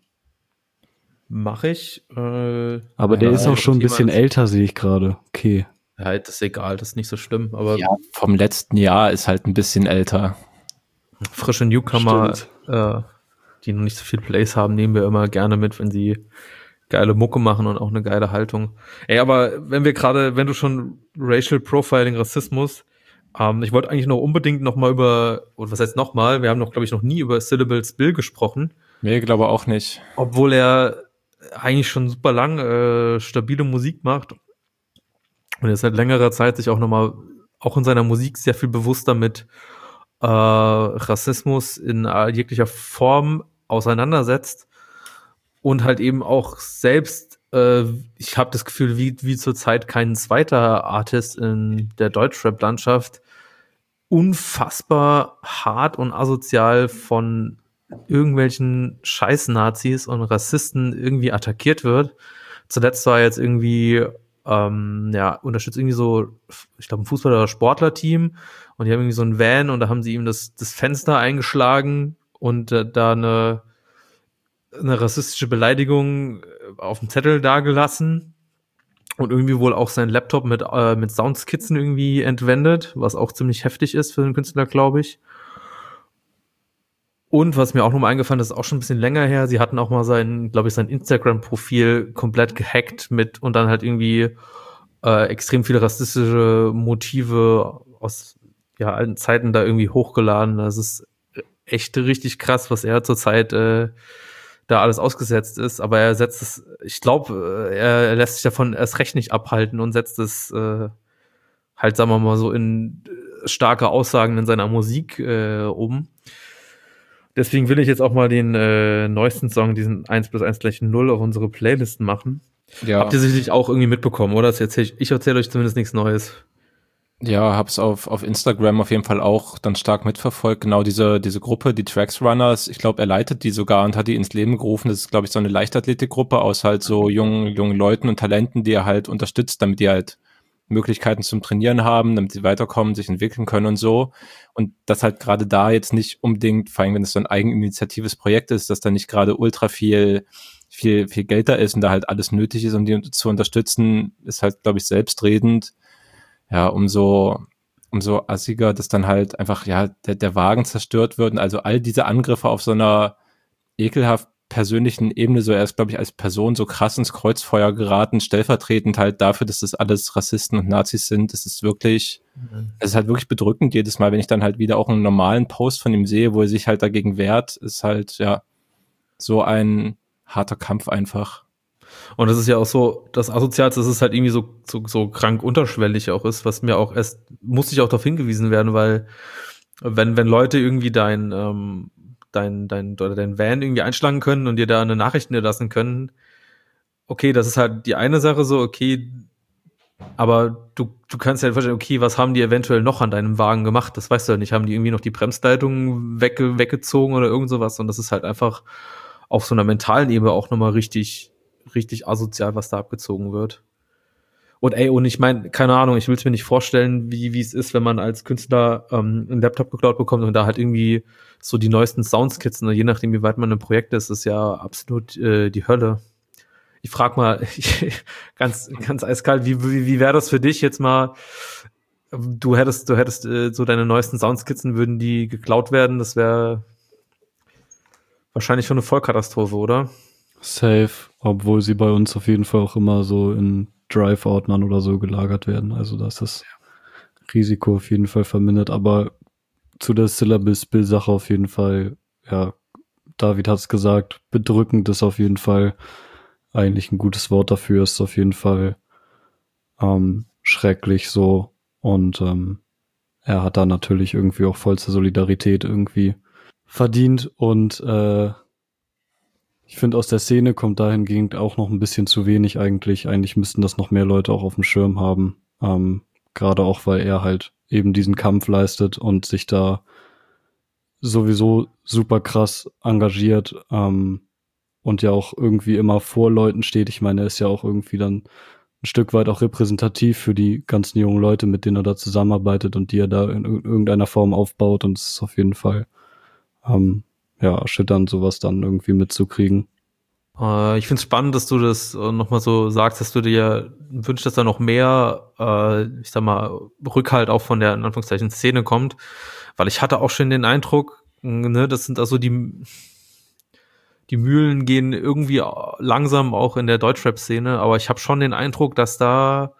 [SPEAKER 2] Mach ich.
[SPEAKER 4] Aber der ist auch schon ein bisschen älter, sehe ich gerade. Okay.
[SPEAKER 2] Ja, das ist egal, das ist nicht so schlimm. Aber
[SPEAKER 3] Ja, vom letzten Jahr ist halt ein bisschen älter.
[SPEAKER 2] frische Newcomer, die noch nicht so viel Plays haben, nehmen wir immer gerne mit, wenn sie geile Mucke machen und auch eine geile Haltung. Ey, aber wenn du schon Racial Profiling, Rassismus, ich wollte eigentlich noch unbedingt nochmal oder was heißt nochmal, wir haben glaube ich, noch nie über Syllables Bill gesprochen.
[SPEAKER 3] Nee, glaube auch nicht.
[SPEAKER 2] Obwohl er eigentlich schon super lang stabile Musik macht und er seit längerer Zeit sich auch in seiner Musik sehr viel bewusster mit Rassismus in jeglicher Form auseinandersetzt und halt eben auch selbst, ich habe das Gefühl, wie zurzeit kein zweiter Artist in der Deutschrap-Landschaft unfassbar hart und asozial von irgendwelchen Scheiß-Nazis und Rassisten irgendwie attackiert wird. Zuletzt war jetzt irgendwie unterstützt irgendwie so, ich glaube, ein Fußball- oder Sportlerteam und die haben irgendwie so ein Van und da haben sie ihm das Fenster eingeschlagen und da eine rassistische Beleidigung auf dem Zettel dagelassen und irgendwie wohl auch seinen Laptop mit Soundskizzen irgendwie entwendet, was auch ziemlich heftig ist für einen Künstler, glaube ich. Und was mir auch nochmal eingefallen ist, auch schon ein bisschen länger her, sie hatten auch mal sein Instagram-Profil komplett gehackt und dann halt irgendwie extrem viele rassistische Motive aus alten Zeiten da irgendwie hochgeladen. Das ist echt richtig krass, was er zurzeit da alles ausgesetzt ist. Aber er setzt es, ich glaube, er lässt sich davon erst recht nicht abhalten und setzt es halt, sagen wir mal, so in starke Aussagen in seiner Musik um. Deswegen will ich jetzt auch mal den neuesten Song, diesen 1+1=0 auf unsere Playlisten machen.
[SPEAKER 3] Ja.
[SPEAKER 2] Habt ihr sicherlich auch irgendwie mitbekommen, oder? Ich erzähle euch zumindest nichts Neues.
[SPEAKER 3] Ja, hab's auf Instagram auf jeden Fall auch dann stark mitverfolgt. Genau diese Gruppe, die Tracks Runners, ich glaube, er leitet die sogar und hat die ins Leben gerufen. Das ist, glaube ich, so eine Leichtathletikgruppe aus halt so jungen Leuten und Talenten, die er halt unterstützt, damit die halt Möglichkeiten zum Trainieren haben, damit sie weiterkommen, sich entwickeln können und so. Und dass halt gerade da jetzt nicht unbedingt, vor allem wenn es so ein eigeninitiatives Projekt ist, dass da nicht gerade ultra viel Geld da ist und da halt alles nötig ist, um die zu unterstützen, ist halt, glaube ich, selbstredend. Ja, umso assiger, dass dann halt einfach, ja, der Wagen zerstört wird und also all diese Angriffe auf so einer ekelhaft persönlichen Ebene, so er ist, glaube ich, als Person so krass ins Kreuzfeuer geraten, stellvertretend halt dafür, dass das alles Rassisten und Nazis sind. Es ist halt wirklich bedrückend jedes Mal, wenn ich dann halt wieder auch einen normalen Post von ihm sehe, wo er sich halt dagegen wehrt, ist halt, ja, so ein harter Kampf einfach.
[SPEAKER 2] Und das ist ja auch so, das Asozialste, dass es halt irgendwie so krank unterschwellig auch ist, was mir auch musste ich auch darauf hingewiesen werden, weil wenn Leute irgendwie dein Van irgendwie einschlagen können und dir da eine Nachricht lassen können, okay, das ist halt die eine Sache so, okay, aber du kannst ja halt verstehen, okay, was haben die eventuell noch an deinem Wagen gemacht? Das weißt du ja nicht. Haben die irgendwie noch die Bremsleitungen weggezogen oder irgend sowas? Und das ist halt einfach auf so einer mentalen Ebene auch nochmal richtig asozial, was da abgezogen wird. Und ich meine, keine Ahnung, ich will es mir nicht vorstellen, wie es ist, wenn man als Künstler einen Laptop geklaut bekommt und da halt irgendwie so die neuesten Soundskizzen, je nachdem, wie weit man im Projekt ist ja absolut die Hölle. Ich frage mal, ganz eiskalt, wie wäre das für dich jetzt mal? Du hättest so deine neuesten Soundskizzen, würden die geklaut werden? Das wäre wahrscheinlich schon eine Vollkatastrophe, oder?
[SPEAKER 4] Safe, obwohl sie bei uns auf jeden Fall auch immer so in Drive-Ordnern oder so gelagert werden. Also da ist das Risiko auf jeden Fall vermindert. Aber zu der Syllabus-Bill-Sache auf jeden Fall, ja, David hat es gesagt, bedrückend ist auf jeden Fall eigentlich ein gutes Wort dafür, ist auf jeden Fall schrecklich so. Und er hat da natürlich irgendwie auch vollste Solidarität irgendwie verdient. Und ich finde, aus der Szene kommt dahingehend auch noch ein bisschen zu wenig eigentlich. Eigentlich müssten das noch mehr Leute auch auf dem Schirm haben. Gerade auch, weil er halt eben diesen Kampf leistet und sich da sowieso super krass engagiert und ja auch irgendwie immer vor Leuten steht. Ich meine, er ist ja auch irgendwie dann ein Stück weit auch repräsentativ für die ganzen jungen Leute, mit denen er da zusammenarbeitet und die er da in irgendeiner Form aufbaut. Und es ist auf jeden Fall erschütternd, sowas dann irgendwie mitzukriegen.
[SPEAKER 2] Ich finde es spannend, dass du das nochmal so sagst, dass du dir wünschst, dass da noch mehr, ich sag mal, Rückhalt auch von der, in Anführungszeichen, Szene kommt. Weil ich hatte auch schon den Eindruck, ne, das sind also die Mühlen gehen irgendwie langsam auch in der Deutschrap-Szene, aber ich habe schon den Eindruck, dass da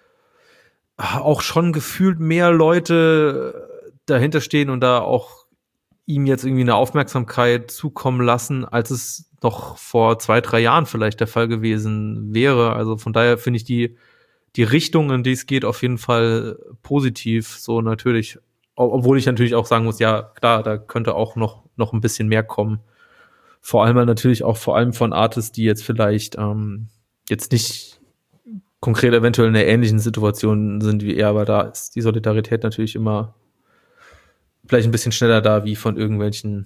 [SPEAKER 2] auch schon gefühlt mehr Leute dahinter stehen und da auch ihm jetzt irgendwie eine Aufmerksamkeit zukommen lassen, als es noch vor 2-3 Jahren vielleicht der Fall gewesen wäre. Also von daher finde ich die Richtung, in die es geht, auf jeden Fall positiv. So natürlich, obwohl ich natürlich auch sagen muss, ja klar, da könnte auch noch ein bisschen mehr kommen. Vor allem von Artists, die jetzt vielleicht jetzt nicht konkret eventuell in einer ähnlichen Situation sind wie er, aber da ist die Solidarität natürlich immer vielleicht ein bisschen schneller da, wie von irgendwelchen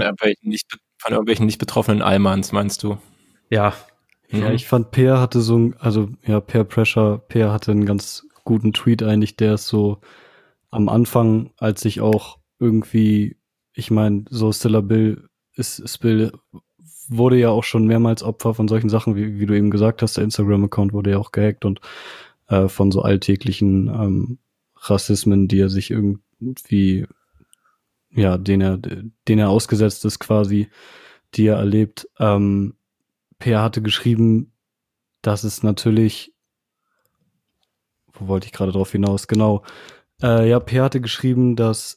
[SPEAKER 3] nicht betroffenen Allmanns, meinst du?
[SPEAKER 2] Ja.
[SPEAKER 4] Ja, ich fand Peer hatte Peer Pressure, Peer hatte einen ganz guten Tweet eigentlich, der ist so am Anfang, als ich auch irgendwie, ich meine, so Bill wurde ja auch schon mehrmals Opfer von solchen Sachen, wie du eben gesagt hast, der Instagram-Account wurde ja auch gehackt und von so alltäglichen Rassismen, die er sich irgendwie, ja, den er ausgesetzt ist quasi, die er erlebt. Per hatte geschrieben, dass es natürlich, wo wollte ich gerade drauf hinaus? Genau. Per hatte geschrieben, dass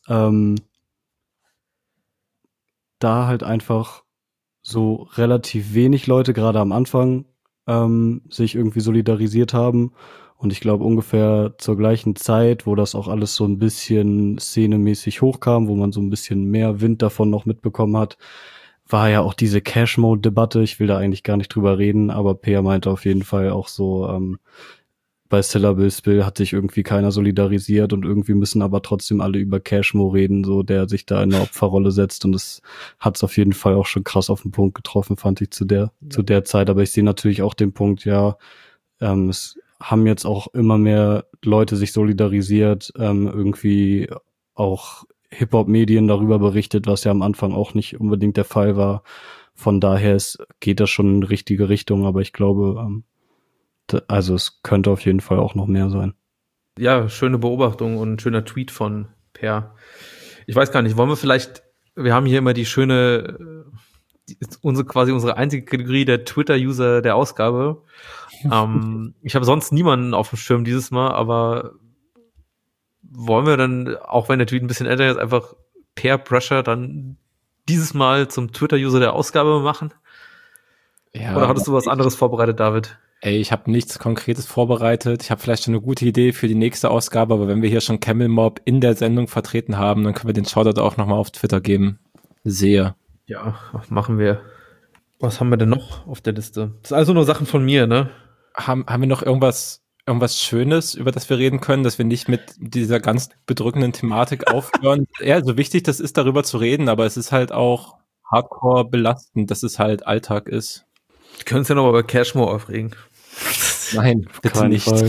[SPEAKER 4] da halt einfach so relativ wenig Leute gerade am Anfang sich irgendwie solidarisiert haben. Und ich glaube ungefähr zur gleichen Zeit, wo das auch alles so ein bisschen szenemäßig hochkam, wo man so ein bisschen mehr Wind davon noch mitbekommen hat, war ja auch diese Cash-Mode-Debatte. Ich will da eigentlich gar nicht drüber reden, aber Peer meinte auf jeden Fall auch so, bei Syllabus Bill hat sich irgendwie keiner solidarisiert und irgendwie müssen aber trotzdem alle über Cashmo reden, so der sich da in eine Opferrolle setzt, und es hat es auf jeden Fall auch schon krass auf den Punkt getroffen, fand ich zu der Zeit. Aber ich sehe natürlich auch den Punkt, ja, es haben jetzt auch immer mehr Leute sich solidarisiert, irgendwie auch Hip-Hop-Medien darüber berichtet, was ja am Anfang auch nicht unbedingt der Fall war. Von daher geht das schon in die richtige Richtung, aber ich glaube, also es könnte auf jeden Fall auch noch mehr sein.
[SPEAKER 2] Ja, schöne Beobachtung und ein schöner Tweet von Per. Ich weiß gar nicht, wollen wir vielleicht, wir haben hier immer die schöne, unsere einzige Kategorie der Twitter-User der Ausgabe. Ich habe sonst niemanden auf dem Schirm dieses Mal, aber wollen wir dann, auch wenn der Tweet ein bisschen älter ist, einfach Per Pressure dann dieses Mal zum Twitter-User der Ausgabe machen?
[SPEAKER 3] Ja,
[SPEAKER 2] Oder hattest du was anderes vorbereitet, David?
[SPEAKER 3] Ey, ich habe nichts Konkretes vorbereitet. Ich habe vielleicht schon eine gute Idee für die nächste Ausgabe, aber wenn wir hier schon Camel Mob in der Sendung vertreten haben, dann können wir den Shoutout auch nochmal auf Twitter geben. Sehr.
[SPEAKER 2] Ja, machen wir. Was haben wir denn noch auf der Liste? Das sind also nur Sachen von mir, ne?
[SPEAKER 3] Haben wir noch irgendwas Schönes, über das wir reden können, dass wir nicht mit dieser ganz bedrückenden Thematik aufhören? Ja, so wichtig das ist, darüber zu reden, aber es ist halt auch hardcore belastend, dass es halt Alltag ist.
[SPEAKER 2] Wir können uns ja noch mal über Cashmore aufregen.
[SPEAKER 3] Nein, bitte nicht.
[SPEAKER 4] Fall.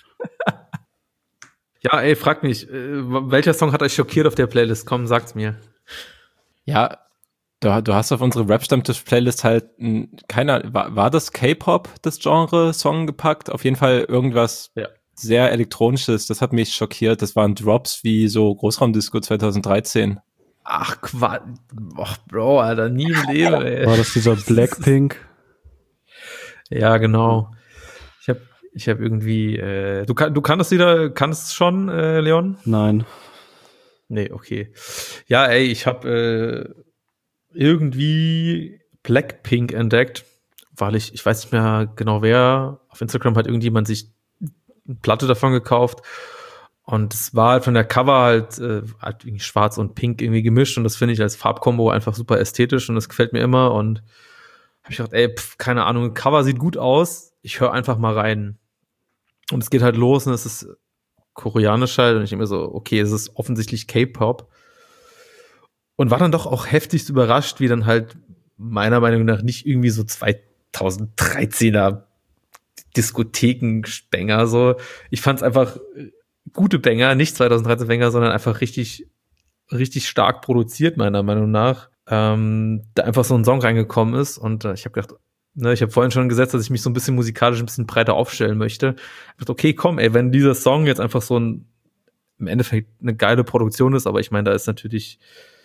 [SPEAKER 2] Ja, ey, frag mich, welcher Song hat euch schockiert auf der Playlist? Komm, sagt's mir.
[SPEAKER 3] Ja, du hast auf unsere Rap-Stammtisch-Playlist halt war das K-Pop, das Genre-Song gepackt? Auf jeden Fall irgendwas sehr Elektronisches, das hat mich schockiert. Das waren Drops wie so Großraumdisco 2013.
[SPEAKER 2] Ach, Quatsch. Och, Bro, Alter, nie im Leben, ey.
[SPEAKER 4] War das dieser Blackpink?
[SPEAKER 2] Ja, genau. Ich hab irgendwie, du kannst es schon, Leon?
[SPEAKER 4] Nein.
[SPEAKER 2] Nee, okay. Ja, ey, ich hab irgendwie Blackpink entdeckt, weil ich weiß nicht mehr genau wer, auf Instagram hat irgendjemand sich eine Platte davon gekauft und es war halt von der Cover halt irgendwie schwarz und pink irgendwie gemischt und das finde ich als Farbkombo einfach super ästhetisch und das gefällt mir immer und habe ich gedacht, ey, keine Ahnung, Cover sieht gut aus, ich höre einfach mal rein. Und es geht halt los und es ist koreanisch halt und ich denke mir so, okay, es ist offensichtlich K-Pop. Und war dann doch auch heftigst überrascht, wie dann halt meiner Meinung nach nicht irgendwie so 2013er Diskotheken-Banger so. Ich fand's einfach gute Banger, nicht 2013 Banger, sondern einfach richtig, richtig stark produziert, meiner Meinung nach. Da einfach so ein Song reingekommen ist und ich habe gedacht, ich habe vorhin schon gesetzt, dass ich mich so ein bisschen musikalisch ein bisschen breiter aufstellen möchte. Ich dachte, okay, komm, ey, wenn dieser Song jetzt einfach so im Endeffekt eine geile Produktion ist, aber ich meine, da ist natürlich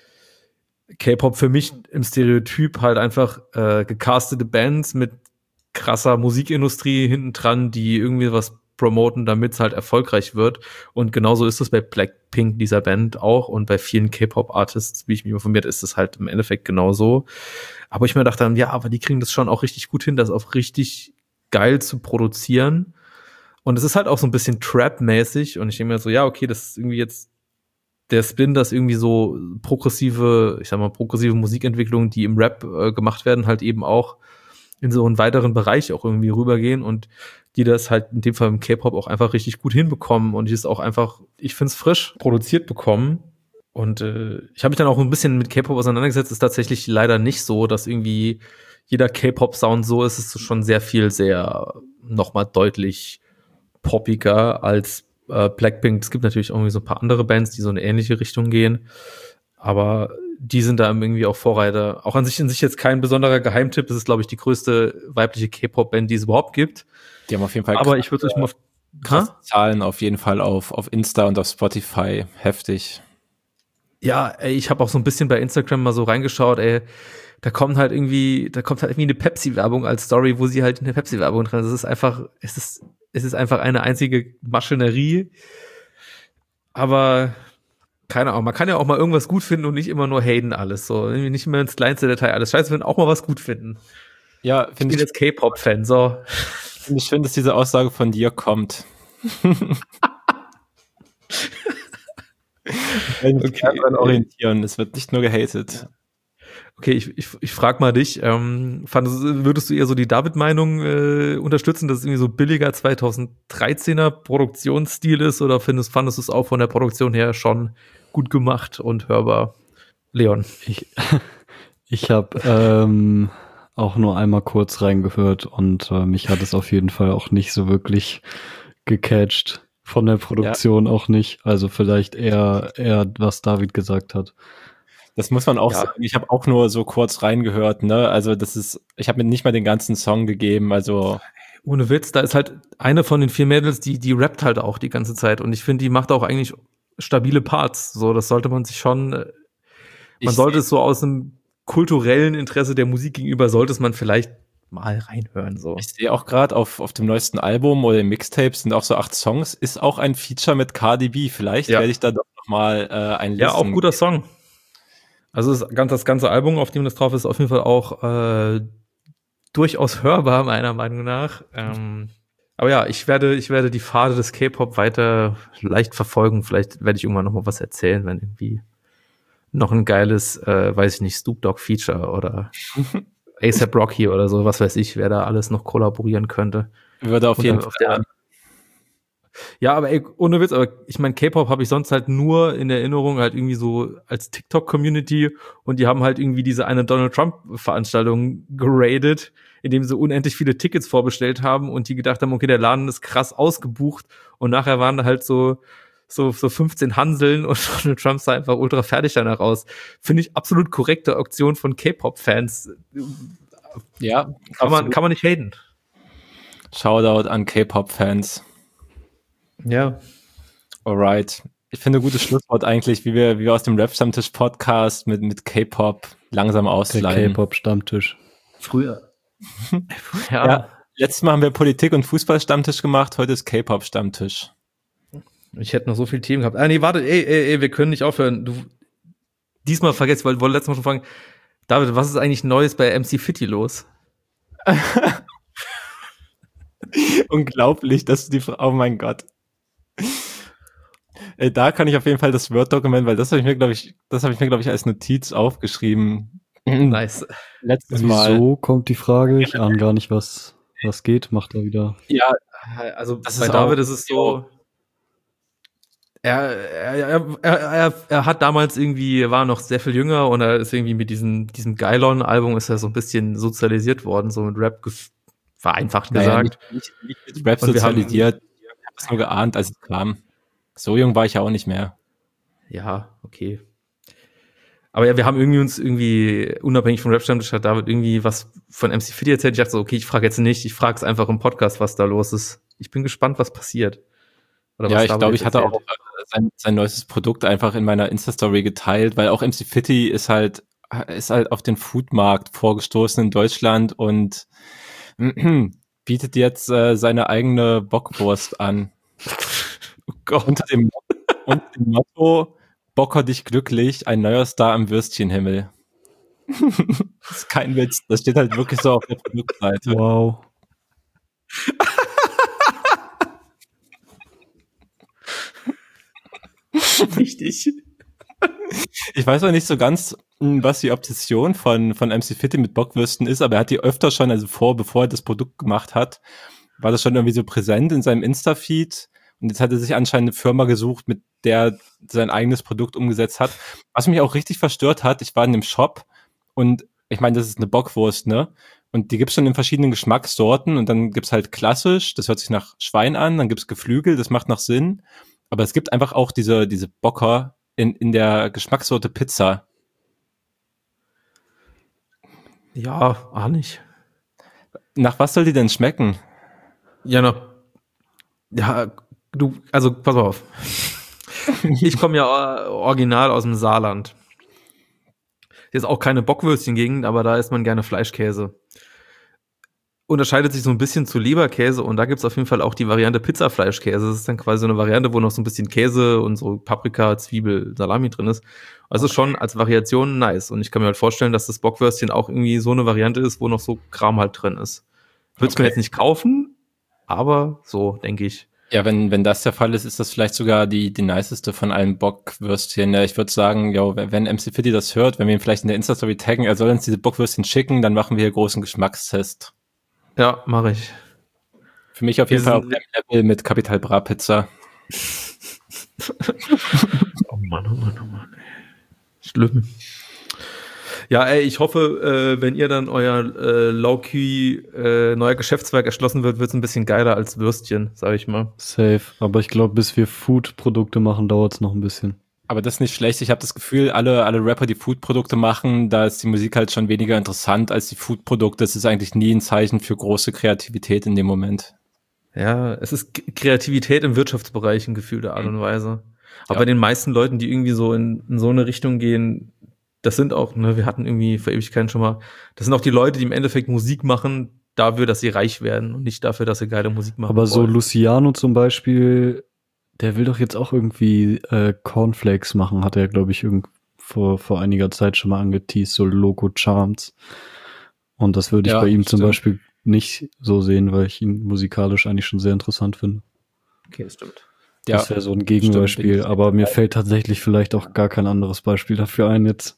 [SPEAKER 2] K-Pop für mich im Stereotyp halt einfach gecastete Bands mit krasser Musikindustrie hinten dran, die irgendwie was promoten, damit es halt erfolgreich wird. Und genauso ist es bei Blackpink, dieser Band auch, und bei vielen K-Pop-Artists, wie ich mich informiert, ist es halt im Endeffekt genauso. Aber ich mir dachte dann, ja, aber die kriegen das schon auch richtig gut hin, das auch richtig geil zu produzieren. Und es ist halt auch so ein bisschen Trap-mäßig. Und ich denke mir so, ja, okay, das ist irgendwie jetzt der Spin, dass irgendwie so progressive Musikentwicklungen, die im Rap gemacht werden, halt eben auch in so einen weiteren Bereich auch irgendwie rübergehen und die das halt in dem Fall im K-Pop auch einfach richtig gut hinbekommen und ich es auch einfach, ich finde es frisch produziert bekommen. Und ich habe mich dann auch ein bisschen mit K-Pop auseinandergesetzt. Es ist tatsächlich leider nicht so, dass irgendwie jeder K-Pop-Sound so ist. Es ist schon sehr nochmal deutlich poppiger als Blackpink. Es gibt natürlich irgendwie so ein paar andere Bands, die so in eine ähnliche Richtung gehen. Aber die sind da irgendwie auch Vorreiter. Auch in sich jetzt kein besonderer Geheimtipp. Es ist, glaube ich, die größte weibliche K-Pop-Band, die es überhaupt gibt.
[SPEAKER 3] Die haben auf jeden Fall
[SPEAKER 2] aber ich würde euch mal
[SPEAKER 3] krasse Zahlen auf jeden Fall auf Insta und auf Spotify. Heftig.
[SPEAKER 2] Ja, ey, ich habe auch so ein bisschen bei Instagram mal so reingeschaut, ey, da kommt halt irgendwie eine Pepsi-Werbung als Story, wo sie halt in der Pepsi-Werbung drin ist. Es ist einfach eine einzige Maschinerie. Aber keine Ahnung, man kann ja auch mal irgendwas gut finden und nicht immer nur haten alles. So, nicht immer ins kleinste Detail alles scheiße finden, auch mal was gut finden.
[SPEAKER 3] Ja,
[SPEAKER 2] ich bin jetzt K-Pop-Fan, so.
[SPEAKER 3] Finde ich schön, dass diese Aussage von dir kommt. Okay, orientieren. Es wird nicht nur gehatet.
[SPEAKER 2] Okay, ich frage mal dich, würdest du eher so die David-Meinung unterstützen, dass es irgendwie so billiger 2013er Produktionsstil ist oder fandest du es auch von der Produktion her schon gut gemacht und hörbar? Leon.
[SPEAKER 4] Ich habe auch nur einmal kurz reingehört und mich hat es auf jeden Fall auch nicht so wirklich gecatcht. von der Produktion auch nicht. Also vielleicht eher, was David gesagt hat.
[SPEAKER 3] Das muss man auch sagen. Ich habe auch nur so kurz reingehört, ne? Also ich habe mir nicht mal den ganzen Song gegeben, also
[SPEAKER 2] Ohne Witz, da ist halt eine von den 4 Mädels, die rappt halt auch die ganze Zeit. Und ich finde, die macht auch eigentlich stabile Parts. So, das sollte man sich schon, man sollte es so aus einem kulturellen Interesse der Musik gegenüber, sollte es man vielleicht mal reinhören. So.
[SPEAKER 3] Ich sehe auch gerade auf dem neuesten Album oder im Mixtape sind auch so 8 Songs, ist auch ein Feature mit Cardi B. Vielleicht werde ich da doch nochmal ein
[SPEAKER 2] Ja, auch guter Song. Also das ganze Album, auf dem das drauf ist, auf jeden Fall auch durchaus hörbar, meiner Meinung nach. Aber ja, ich werde die Pfade des K-Pop weiter leicht verfolgen. Vielleicht werde ich irgendwann noch mal was erzählen, wenn irgendwie noch ein geiles, weiß ich nicht, Snoop Dogg Feature oder A$AP Rocky oder so, was weiß ich, wer da alles noch kollaborieren könnte.
[SPEAKER 3] Würde auf jeden Fall.
[SPEAKER 2] Ja, aber ey, ohne Witz, aber ich meine, K-Pop habe ich sonst halt nur in Erinnerung halt irgendwie so als TikTok-Community und die haben halt irgendwie diese eine Donald Trump-Veranstaltung geradet, indem sie unendlich viele Tickets vorbestellt haben und die gedacht haben, okay, der Laden ist krass ausgebucht und nachher waren da halt so 15 Hanseln und Donald Trump sah einfach ultra fertig danach aus. Finde ich absolut korrekte Auktion von K-Pop-Fans.
[SPEAKER 3] Ja,
[SPEAKER 2] kann man nicht haten.
[SPEAKER 3] Shoutout an K-Pop-Fans.
[SPEAKER 2] Ja.
[SPEAKER 3] Alright. Ich finde ein gutes Schlusswort eigentlich, wie wir aus dem Rap-Stammtisch-Podcast mit K-Pop langsam ausleiten.
[SPEAKER 4] Der K-Pop-Stammtisch.
[SPEAKER 2] Früher.
[SPEAKER 3] Ja. Letztes Mal haben wir Politik- und Fußball-Stammtisch gemacht, heute ist K-Pop-Stammtisch.
[SPEAKER 2] Ich hätte noch so viele Themen gehabt. Nee, warte, wir können nicht aufhören. Diesmal vergesst, weil ich wollte letztes Mal schon fragen, David, was ist eigentlich Neues bei MC Fitti los?
[SPEAKER 3] Unglaublich, dass du oh mein Gott. Da kann ich auf jeden Fall das Word-Dokument, weil das habe ich mir, glaube ich, als Notiz aufgeschrieben.
[SPEAKER 2] Nice.
[SPEAKER 3] Letztes Mal.
[SPEAKER 4] Wieso kommt die Frage? Ich ahne gar nicht, was geht. Macht er wieder.
[SPEAKER 2] Ja, also
[SPEAKER 3] das
[SPEAKER 2] bei
[SPEAKER 3] ist
[SPEAKER 2] David
[SPEAKER 3] auch,
[SPEAKER 2] ist es so, er hat damals irgendwie, war noch sehr viel jünger und er ist irgendwie mit diesem Gylon-Album ist er so ein bisschen sozialisiert worden, so mit Rap vereinfacht gesagt.
[SPEAKER 3] Nicht mit Rap sozialisiert. Ich habe es nur geahnt, als es kam. So jung war ich ja auch nicht mehr.
[SPEAKER 2] Ja, okay. Aber ja, wir haben irgendwie unabhängig vom Rap-Stammtisch hat David irgendwie was von MC Fitti erzählt. Ich dachte so, okay, ich frage jetzt nicht, ich frage es einfach im Podcast, was da los ist. Ich bin gespannt, was passiert.
[SPEAKER 3] Oder ja, ich glaube, ich hatte auch sein neuestes Produkt einfach in meiner Insta-Story geteilt, weil auch MC Fitti ist halt auf den Foodmarkt vorgestoßen in Deutschland und bietet jetzt seine eigene Bockwurst an.
[SPEAKER 2] Oh Gott.
[SPEAKER 3] Unter dem Motto, Bocker dich glücklich, ein neuer Star am Würstchenhimmel. Das ist kein Witz, das steht halt wirklich so auf der Produktseite.
[SPEAKER 4] Wow.
[SPEAKER 2] Richtig.
[SPEAKER 3] Ich weiß auch nicht so ganz, was die Obsession von MC Fitti mit Bockwürsten ist, aber er hat die öfter schon, also bevor er das Produkt gemacht hat, war das schon irgendwie so präsent in seinem Insta-Feed. Und jetzt hat er sich anscheinend eine Firma gesucht, mit der sein eigenes Produkt umgesetzt hat. Was mich auch richtig verstört hat, ich war in dem Shop und ich meine, das ist eine Bockwurst, ne? Und die gibt's schon in verschiedenen Geschmackssorten und dann gibt's halt klassisch, das hört sich nach Schwein an, dann gibt's Geflügel, das macht nach Sinn. Aber es gibt einfach auch diese Bocker in der Geschmackssorte Pizza.
[SPEAKER 2] Ja, auch nicht.
[SPEAKER 3] Nach was soll die denn schmecken?
[SPEAKER 2] Ja, also pass auf. Ich komme ja original aus dem Saarland. Jetzt auch keine Bockwürstchen-Gegend, aber da isst man gerne Fleischkäse. Unterscheidet sich so ein bisschen zu Leberkäse und da gibt's auf jeden Fall auch die Variante Pizza-Fleischkäse. Das ist dann quasi so eine Variante, wo noch so ein bisschen Käse und so Paprika, Zwiebel, Salami drin ist. Also schon als Variation nice. Und ich kann mir halt vorstellen, dass das Bockwürstchen auch irgendwie so eine Variante ist, wo noch so Kram halt drin ist. Würde es mir jetzt nicht kaufen, aber so, denke ich.
[SPEAKER 3] Ja, wenn das der Fall ist, ist das vielleicht sogar die niceste von allen Bockwürstchen. Ja, ich würde sagen, ja, wenn MC Fitti das hört, wenn wir ihn vielleicht in der Insta-Story taggen, er soll uns diese Bockwürstchen schicken, dann machen wir hier großen Geschmackstest.
[SPEAKER 2] Ja, mache ich.
[SPEAKER 3] Für mich auf jeden Fall auf dem Level mit Capital Bra Pizza.
[SPEAKER 2] Oh Mann. Schlimm. Ja, ey, ich hoffe, wenn ihr dann euer Low-Key neuer Geschäftszweig erschlossen wird, wird's ein bisschen geiler als Würstchen, sag ich mal.
[SPEAKER 4] Safe. Aber ich glaube, bis wir Food-Produkte machen, dauert es noch ein bisschen.
[SPEAKER 3] Aber das ist nicht schlecht. Ich habe das Gefühl, alle Rapper, die Food-Produkte machen, da ist die Musik halt schon weniger interessant als die Food-Produkte. Das ist eigentlich nie ein Zeichen für große Kreativität in dem Moment.
[SPEAKER 2] Ja, es ist Kreativität im Wirtschaftsbereich in gefühlter Art und Weise. Aber bei den meisten Leuten, die irgendwie so in so eine Richtung gehen, das sind auch, ne, wir hatten irgendwie vor Ewigkeiten schon mal, das sind auch die Leute, die im Endeffekt Musik machen dafür, dass sie reich werden und nicht dafür, dass sie geile Musik machen
[SPEAKER 4] Aber so
[SPEAKER 2] wollen.
[SPEAKER 4] Luciano zum Beispiel, der will doch jetzt auch irgendwie Cornflakes machen, hat er, glaube ich, vor einiger Zeit schon mal angeteased, so Loco Charms. Und das würde ich
[SPEAKER 3] Ja,
[SPEAKER 4] bei ihm zum
[SPEAKER 3] stimmt.
[SPEAKER 4] Beispiel nicht so sehen, weil ich ihn musikalisch eigentlich schon sehr interessant finde.
[SPEAKER 2] Okay, das stimmt.
[SPEAKER 3] Ja,
[SPEAKER 4] Das wäre so ein Gegenbeispiel,
[SPEAKER 3] stimmt.
[SPEAKER 4] aber mir fällt tatsächlich vielleicht auch gar kein anderes Beispiel dafür ein jetzt.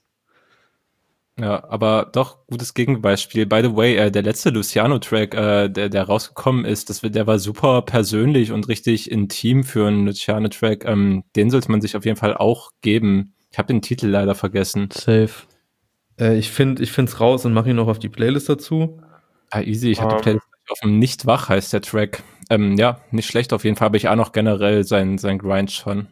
[SPEAKER 3] Ja, aber doch, gutes Gegenbeispiel. By the way, der letzte Luciano-Track, der rausgekommen ist, der war super persönlich und richtig intim für einen Luciano-Track. Den sollte man sich auf jeden Fall auch geben. Ich habe den Titel leider vergessen.
[SPEAKER 4] Safe.
[SPEAKER 2] Ich find's raus und mache ihn noch auf die Playlist dazu.
[SPEAKER 3] Ah, easy, ich habe die Playlist auf dem Nicht wach heißt der Track. Ja, nicht schlecht auf jeden Fall, aber ich auch noch generell sein Grind schon.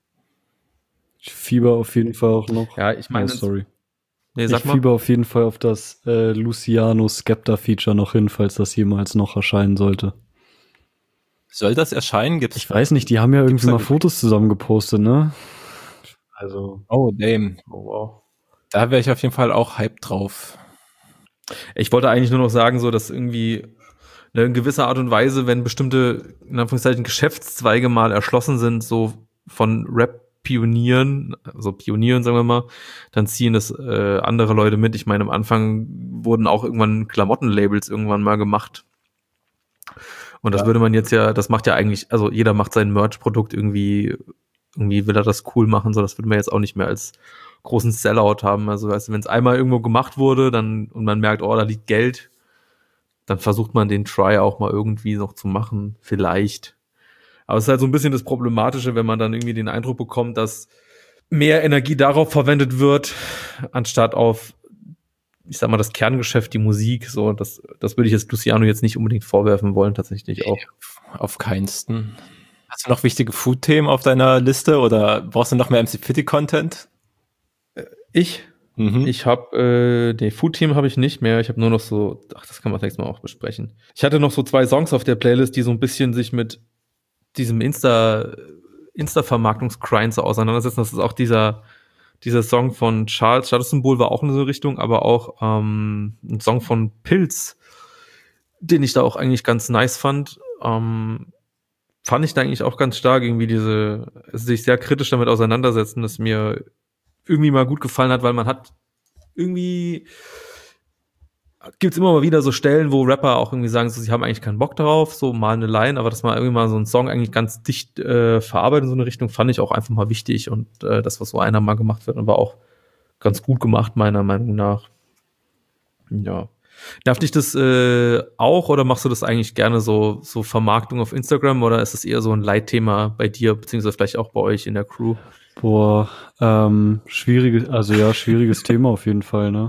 [SPEAKER 4] Ich fieber auf jeden Fall auch noch.
[SPEAKER 2] Ja, ich meine,
[SPEAKER 4] sorry.
[SPEAKER 2] nee,
[SPEAKER 4] Ich
[SPEAKER 2] sag mal.
[SPEAKER 4] fieber auf jeden Fall auf das Luciano Skepta-Feature noch hin, falls das jemals noch erscheinen sollte.
[SPEAKER 3] Soll das erscheinen? Gibt's?
[SPEAKER 4] Ich weiß nicht, die haben ja irgendwie
[SPEAKER 3] da
[SPEAKER 4] mal
[SPEAKER 3] ge-
[SPEAKER 4] Fotos zusammen gepostet, ne? Also,
[SPEAKER 3] Oh, damn.
[SPEAKER 2] Oh, wow.
[SPEAKER 3] Da wäre ich auf jeden Fall auch hyped drauf.
[SPEAKER 2] Ich wollte eigentlich nur noch sagen, so, dass irgendwie in gewisser Art und Weise, wenn bestimmte, in Anführungszeichen, Geschäftszweige mal erschlossen sind, so von Rap-Pionieren, also Pionieren, sagen wir mal, dann ziehen das andere Leute mit. Ich meine, am Anfang wurden auch irgendwann Klamottenlabels irgendwann mal gemacht. Und das würde man jetzt ja, das macht ja eigentlich, also jeder macht sein Merch-Produkt irgendwie will er das cool machen, so das würde man jetzt auch nicht mehr als großen Sellout haben. Also weißt du, wenn es einmal irgendwo gemacht wurde, dann und man merkt, oh, da liegt Geld, dann versucht man den Try auch mal irgendwie noch zu machen, vielleicht. Aber es ist halt so ein bisschen das Problematische, wenn man dann irgendwie den Eindruck bekommt, dass mehr Energie darauf verwendet wird, anstatt auf, ich sag mal, das Kerngeschäft, die Musik. So, das würde ich jetzt Luciano jetzt nicht unbedingt vorwerfen wollen, tatsächlich auch.
[SPEAKER 3] Auf keinsten. Hast du noch wichtige Food-Themen auf deiner Liste oder brauchst du noch mehr MC Fitty-Content?
[SPEAKER 2] Ich habe, Food-Team habe ich nicht mehr. Ich habe nur noch so, das kann man nächstes Mal auch besprechen. Ich hatte noch so 2 Songs auf der Playlist, die so ein bisschen sich mit diesem Insta-Vermarktungsgrind so auseinandersetzen. Das ist auch dieser Song von Charles, Statussymbol war auch in so eine Richtung, aber auch ein Song von Pilz, den ich da auch eigentlich ganz nice fand. Fand ich da eigentlich auch ganz stark, irgendwie sich sehr kritisch damit auseinandersetzen, das mir irgendwie mal gut gefallen hat, weil man hat irgendwie gibt's immer mal wieder so Stellen, wo Rapper auch irgendwie sagen, so, sie haben eigentlich keinen Bock darauf, so mal eine Line, aber dass man irgendwie mal so einen Song eigentlich ganz dicht verarbeitet in so eine Richtung, fand ich auch einfach mal wichtig und das, was so einer mal gemacht wird, war auch ganz gut gemacht, meiner Meinung nach. Ja. Darf dich das auch oder machst du das eigentlich gerne so Vermarktung auf Instagram oder ist es eher so ein Leitthema bei dir, beziehungsweise vielleicht auch bei euch in der Crew?
[SPEAKER 4] boah, schwieriges Thema auf jeden Fall, ne?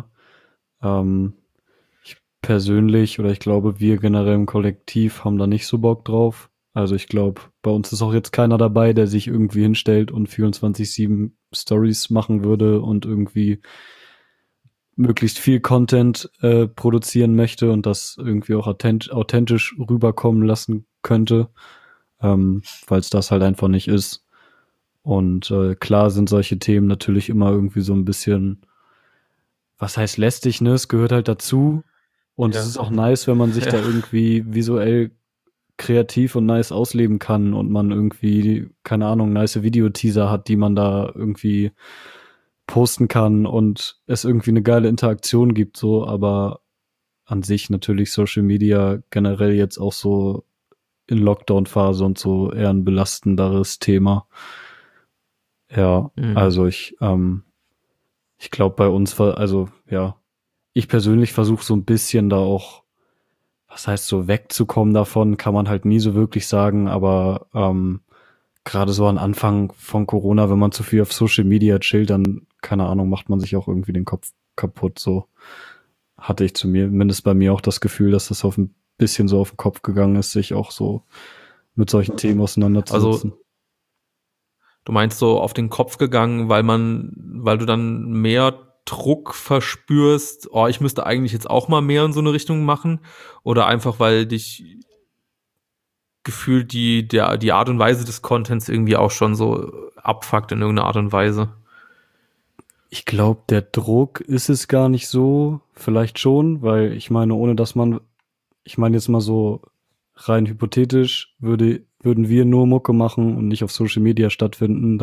[SPEAKER 4] Ich persönlich oder ich glaube, wir generell im Kollektiv haben da nicht so Bock drauf. Also ich glaube, bei uns ist auch jetzt keiner dabei, der sich irgendwie hinstellt und 24/7 Stories machen würde und irgendwie möglichst viel Content produzieren möchte und das irgendwie auch authentisch rüberkommen lassen könnte, weil es das halt einfach nicht ist. Und klar sind solche Themen natürlich immer irgendwie so ein bisschen, was heißt lästig, ne? Es gehört halt dazu. Und
[SPEAKER 2] Ja.
[SPEAKER 4] es ist auch nice, wenn man sich da irgendwie visuell kreativ und nice ausleben kann und man irgendwie, keine Ahnung, nice Videoteaser hat, die man da irgendwie posten kann und es irgendwie eine geile Interaktion gibt, so, aber an sich natürlich Social Media generell jetzt auch so in Lockdown-Phase und so eher ein belastenderes Thema. Ja, also ich glaube bei uns ich persönlich versuche so ein bisschen da auch, was heißt so wegzukommen davon, kann man halt nie so wirklich sagen, aber gerade so am Anfang von Corona, wenn man zu viel auf Social Media chillt, dann, keine Ahnung, macht man sich auch irgendwie den Kopf kaputt. So hatte ich zumindest bei mir auch das Gefühl, dass das auf ein bisschen so auf den Kopf gegangen ist, sich auch so mit solchen Themen auseinanderzusetzen.
[SPEAKER 2] Also du meinst so auf den Kopf gegangen, weil du dann mehr Druck verspürst, oh, ich müsste eigentlich jetzt auch mal mehr in so eine Richtung machen? Oder einfach, weil dich gefühlt die Art und Weise des Contents irgendwie auch schon so abfuckt in irgendeiner Art und Weise?
[SPEAKER 4] Ich glaube, der Druck ist es gar nicht so. Vielleicht schon, weil ich meine, ich meine jetzt mal so rein hypothetisch, würden wir nur Mucke machen und nicht auf Social Media stattfinden,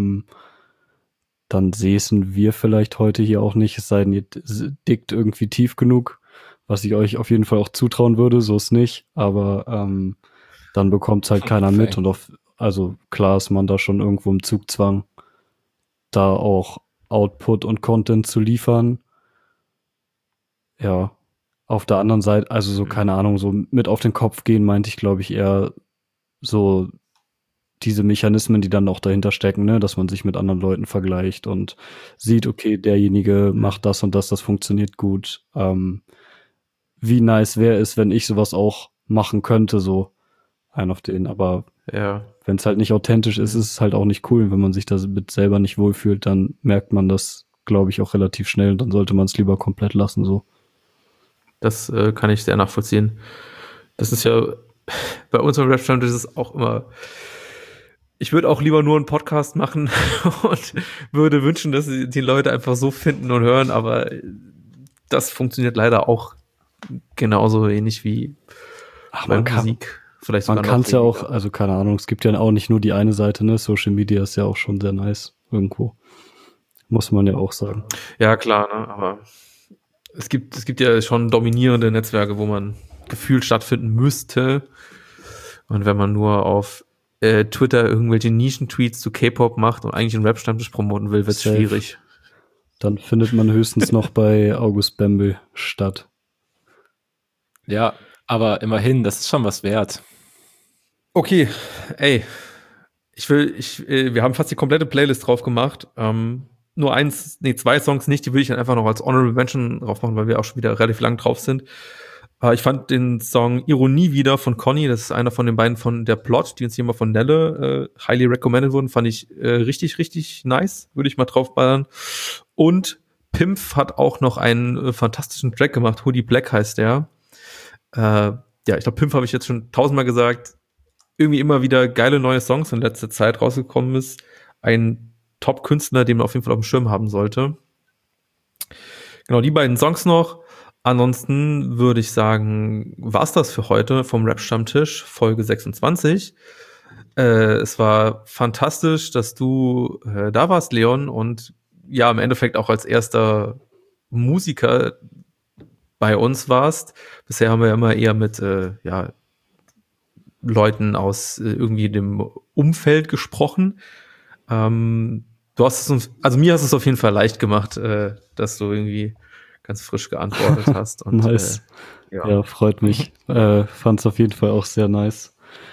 [SPEAKER 4] dann säßen wir vielleicht heute hier auch nicht, es sei denn, ihr dickt irgendwie tief genug, was ich euch auf jeden Fall auch zutrauen würde, so ist nicht, aber dann bekommt's halt keiner mit und also klar ist man da schon irgendwo im Zugzwang, da auch Output und Content zu liefern. Ja, auf der anderen Seite, also so, keine Ahnung, so mit auf den Kopf gehen, meinte ich, glaube ich, eher so diese Mechanismen, die dann auch dahinter stecken, ne, dass man sich mit anderen Leuten vergleicht und sieht, okay, derjenige macht das und das funktioniert gut. Wie nice wäre es, wenn ich sowas auch machen könnte, so ein auf den, aber
[SPEAKER 2] Ja.
[SPEAKER 4] wenn es halt nicht authentisch ist, ist es halt auch nicht cool. Wenn man sich damit selber nicht wohlfühlt, dann merkt man das, glaube ich, auch relativ schnell und dann sollte man es lieber komplett lassen, so.
[SPEAKER 2] Das kann ich sehr nachvollziehen. Das ist ja bei uns im Rap-Stammtisch ist es auch immer. Ich würde auch lieber nur einen Podcast machen und würde wünschen, dass die Leute einfach so finden und hören, aber das funktioniert leider auch genauso wenig wie bei Musik. Vielleicht
[SPEAKER 4] man kann es ja auch, also keine Ahnung, es gibt ja auch nicht nur die eine Seite, ne? Social Media ist ja auch schon sehr nice irgendwo. Muss man ja auch sagen.
[SPEAKER 2] Ja, klar, ne? Aber es gibt ja schon dominierende Netzwerke, wo man gefühlt stattfinden müsste. Und wenn man nur auf Twitter irgendwelche Nischen-Tweets zu K-Pop macht und eigentlich einen Rap-Stammtisch promoten will, wird es schwierig.
[SPEAKER 4] Dann findet man höchstens noch bei August Bembel statt.
[SPEAKER 3] Ja, aber immerhin, das ist schon was wert.
[SPEAKER 2] Okay, ey, wir haben fast die komplette Playlist drauf gemacht. Nur zwei Songs nicht, die will ich dann einfach noch als Honorable Mention drauf machen, weil wir auch schon wieder relativ lang drauf sind. Ich fand den Song Ironie wieder von Conny, das ist einer von den beiden von der Plot, die uns hier mal von Nelle highly recommended wurden, fand ich richtig, richtig nice, würde ich mal draufballern. Und Pimpf hat auch noch einen fantastischen Track gemacht, Hoodie Black heißt der. Ja, ich glaube, Pimpf habe ich jetzt schon 1000-mal gesagt, irgendwie immer wieder geile neue Songs in letzter Zeit rausgekommen ist. Ein Top-Künstler, den man auf jeden Fall auf dem Schirm haben sollte. Genau, die beiden Songs noch. Ansonsten würde ich sagen, war's das für heute vom Rap-Stammtisch, Folge 26. Es war fantastisch, dass du da warst, Leon, und ja, im Endeffekt auch als erster Musiker bei uns warst. Bisher haben wir ja immer eher mit Leuten aus irgendwie dem Umfeld gesprochen. Du hast es uns, also mir hast es auf jeden Fall leicht gemacht, dass du irgendwie ganz frisch geantwortet hast. Und,
[SPEAKER 4] nice. Ja, freut mich. Fand's auf jeden Fall auch sehr nice.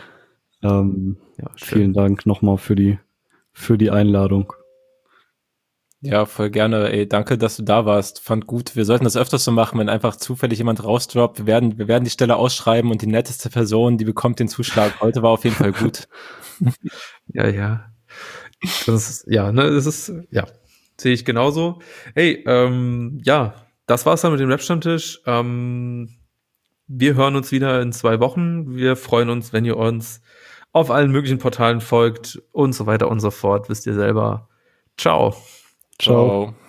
[SPEAKER 4] Vielen Dank nochmal für die Einladung.
[SPEAKER 3] Ja, voll gerne. Ey, danke, dass du da warst. Fand gut. Wir sollten das öfters so machen, wenn einfach zufällig jemand rausdroppt. Wir werden die Stelle ausschreiben und die netteste Person, die bekommt den Zuschlag. Heute war auf jeden Fall gut.
[SPEAKER 2] Ja. Das ist, sehe ich genauso. Hey, das war's dann mit dem Rap-Stammtisch. Wir hören uns wieder in 2 Wochen. Wir freuen uns, wenn ihr uns auf allen möglichen Portalen folgt und so weiter und so fort. Wisst ihr selber. Ciao.
[SPEAKER 3] Ciao.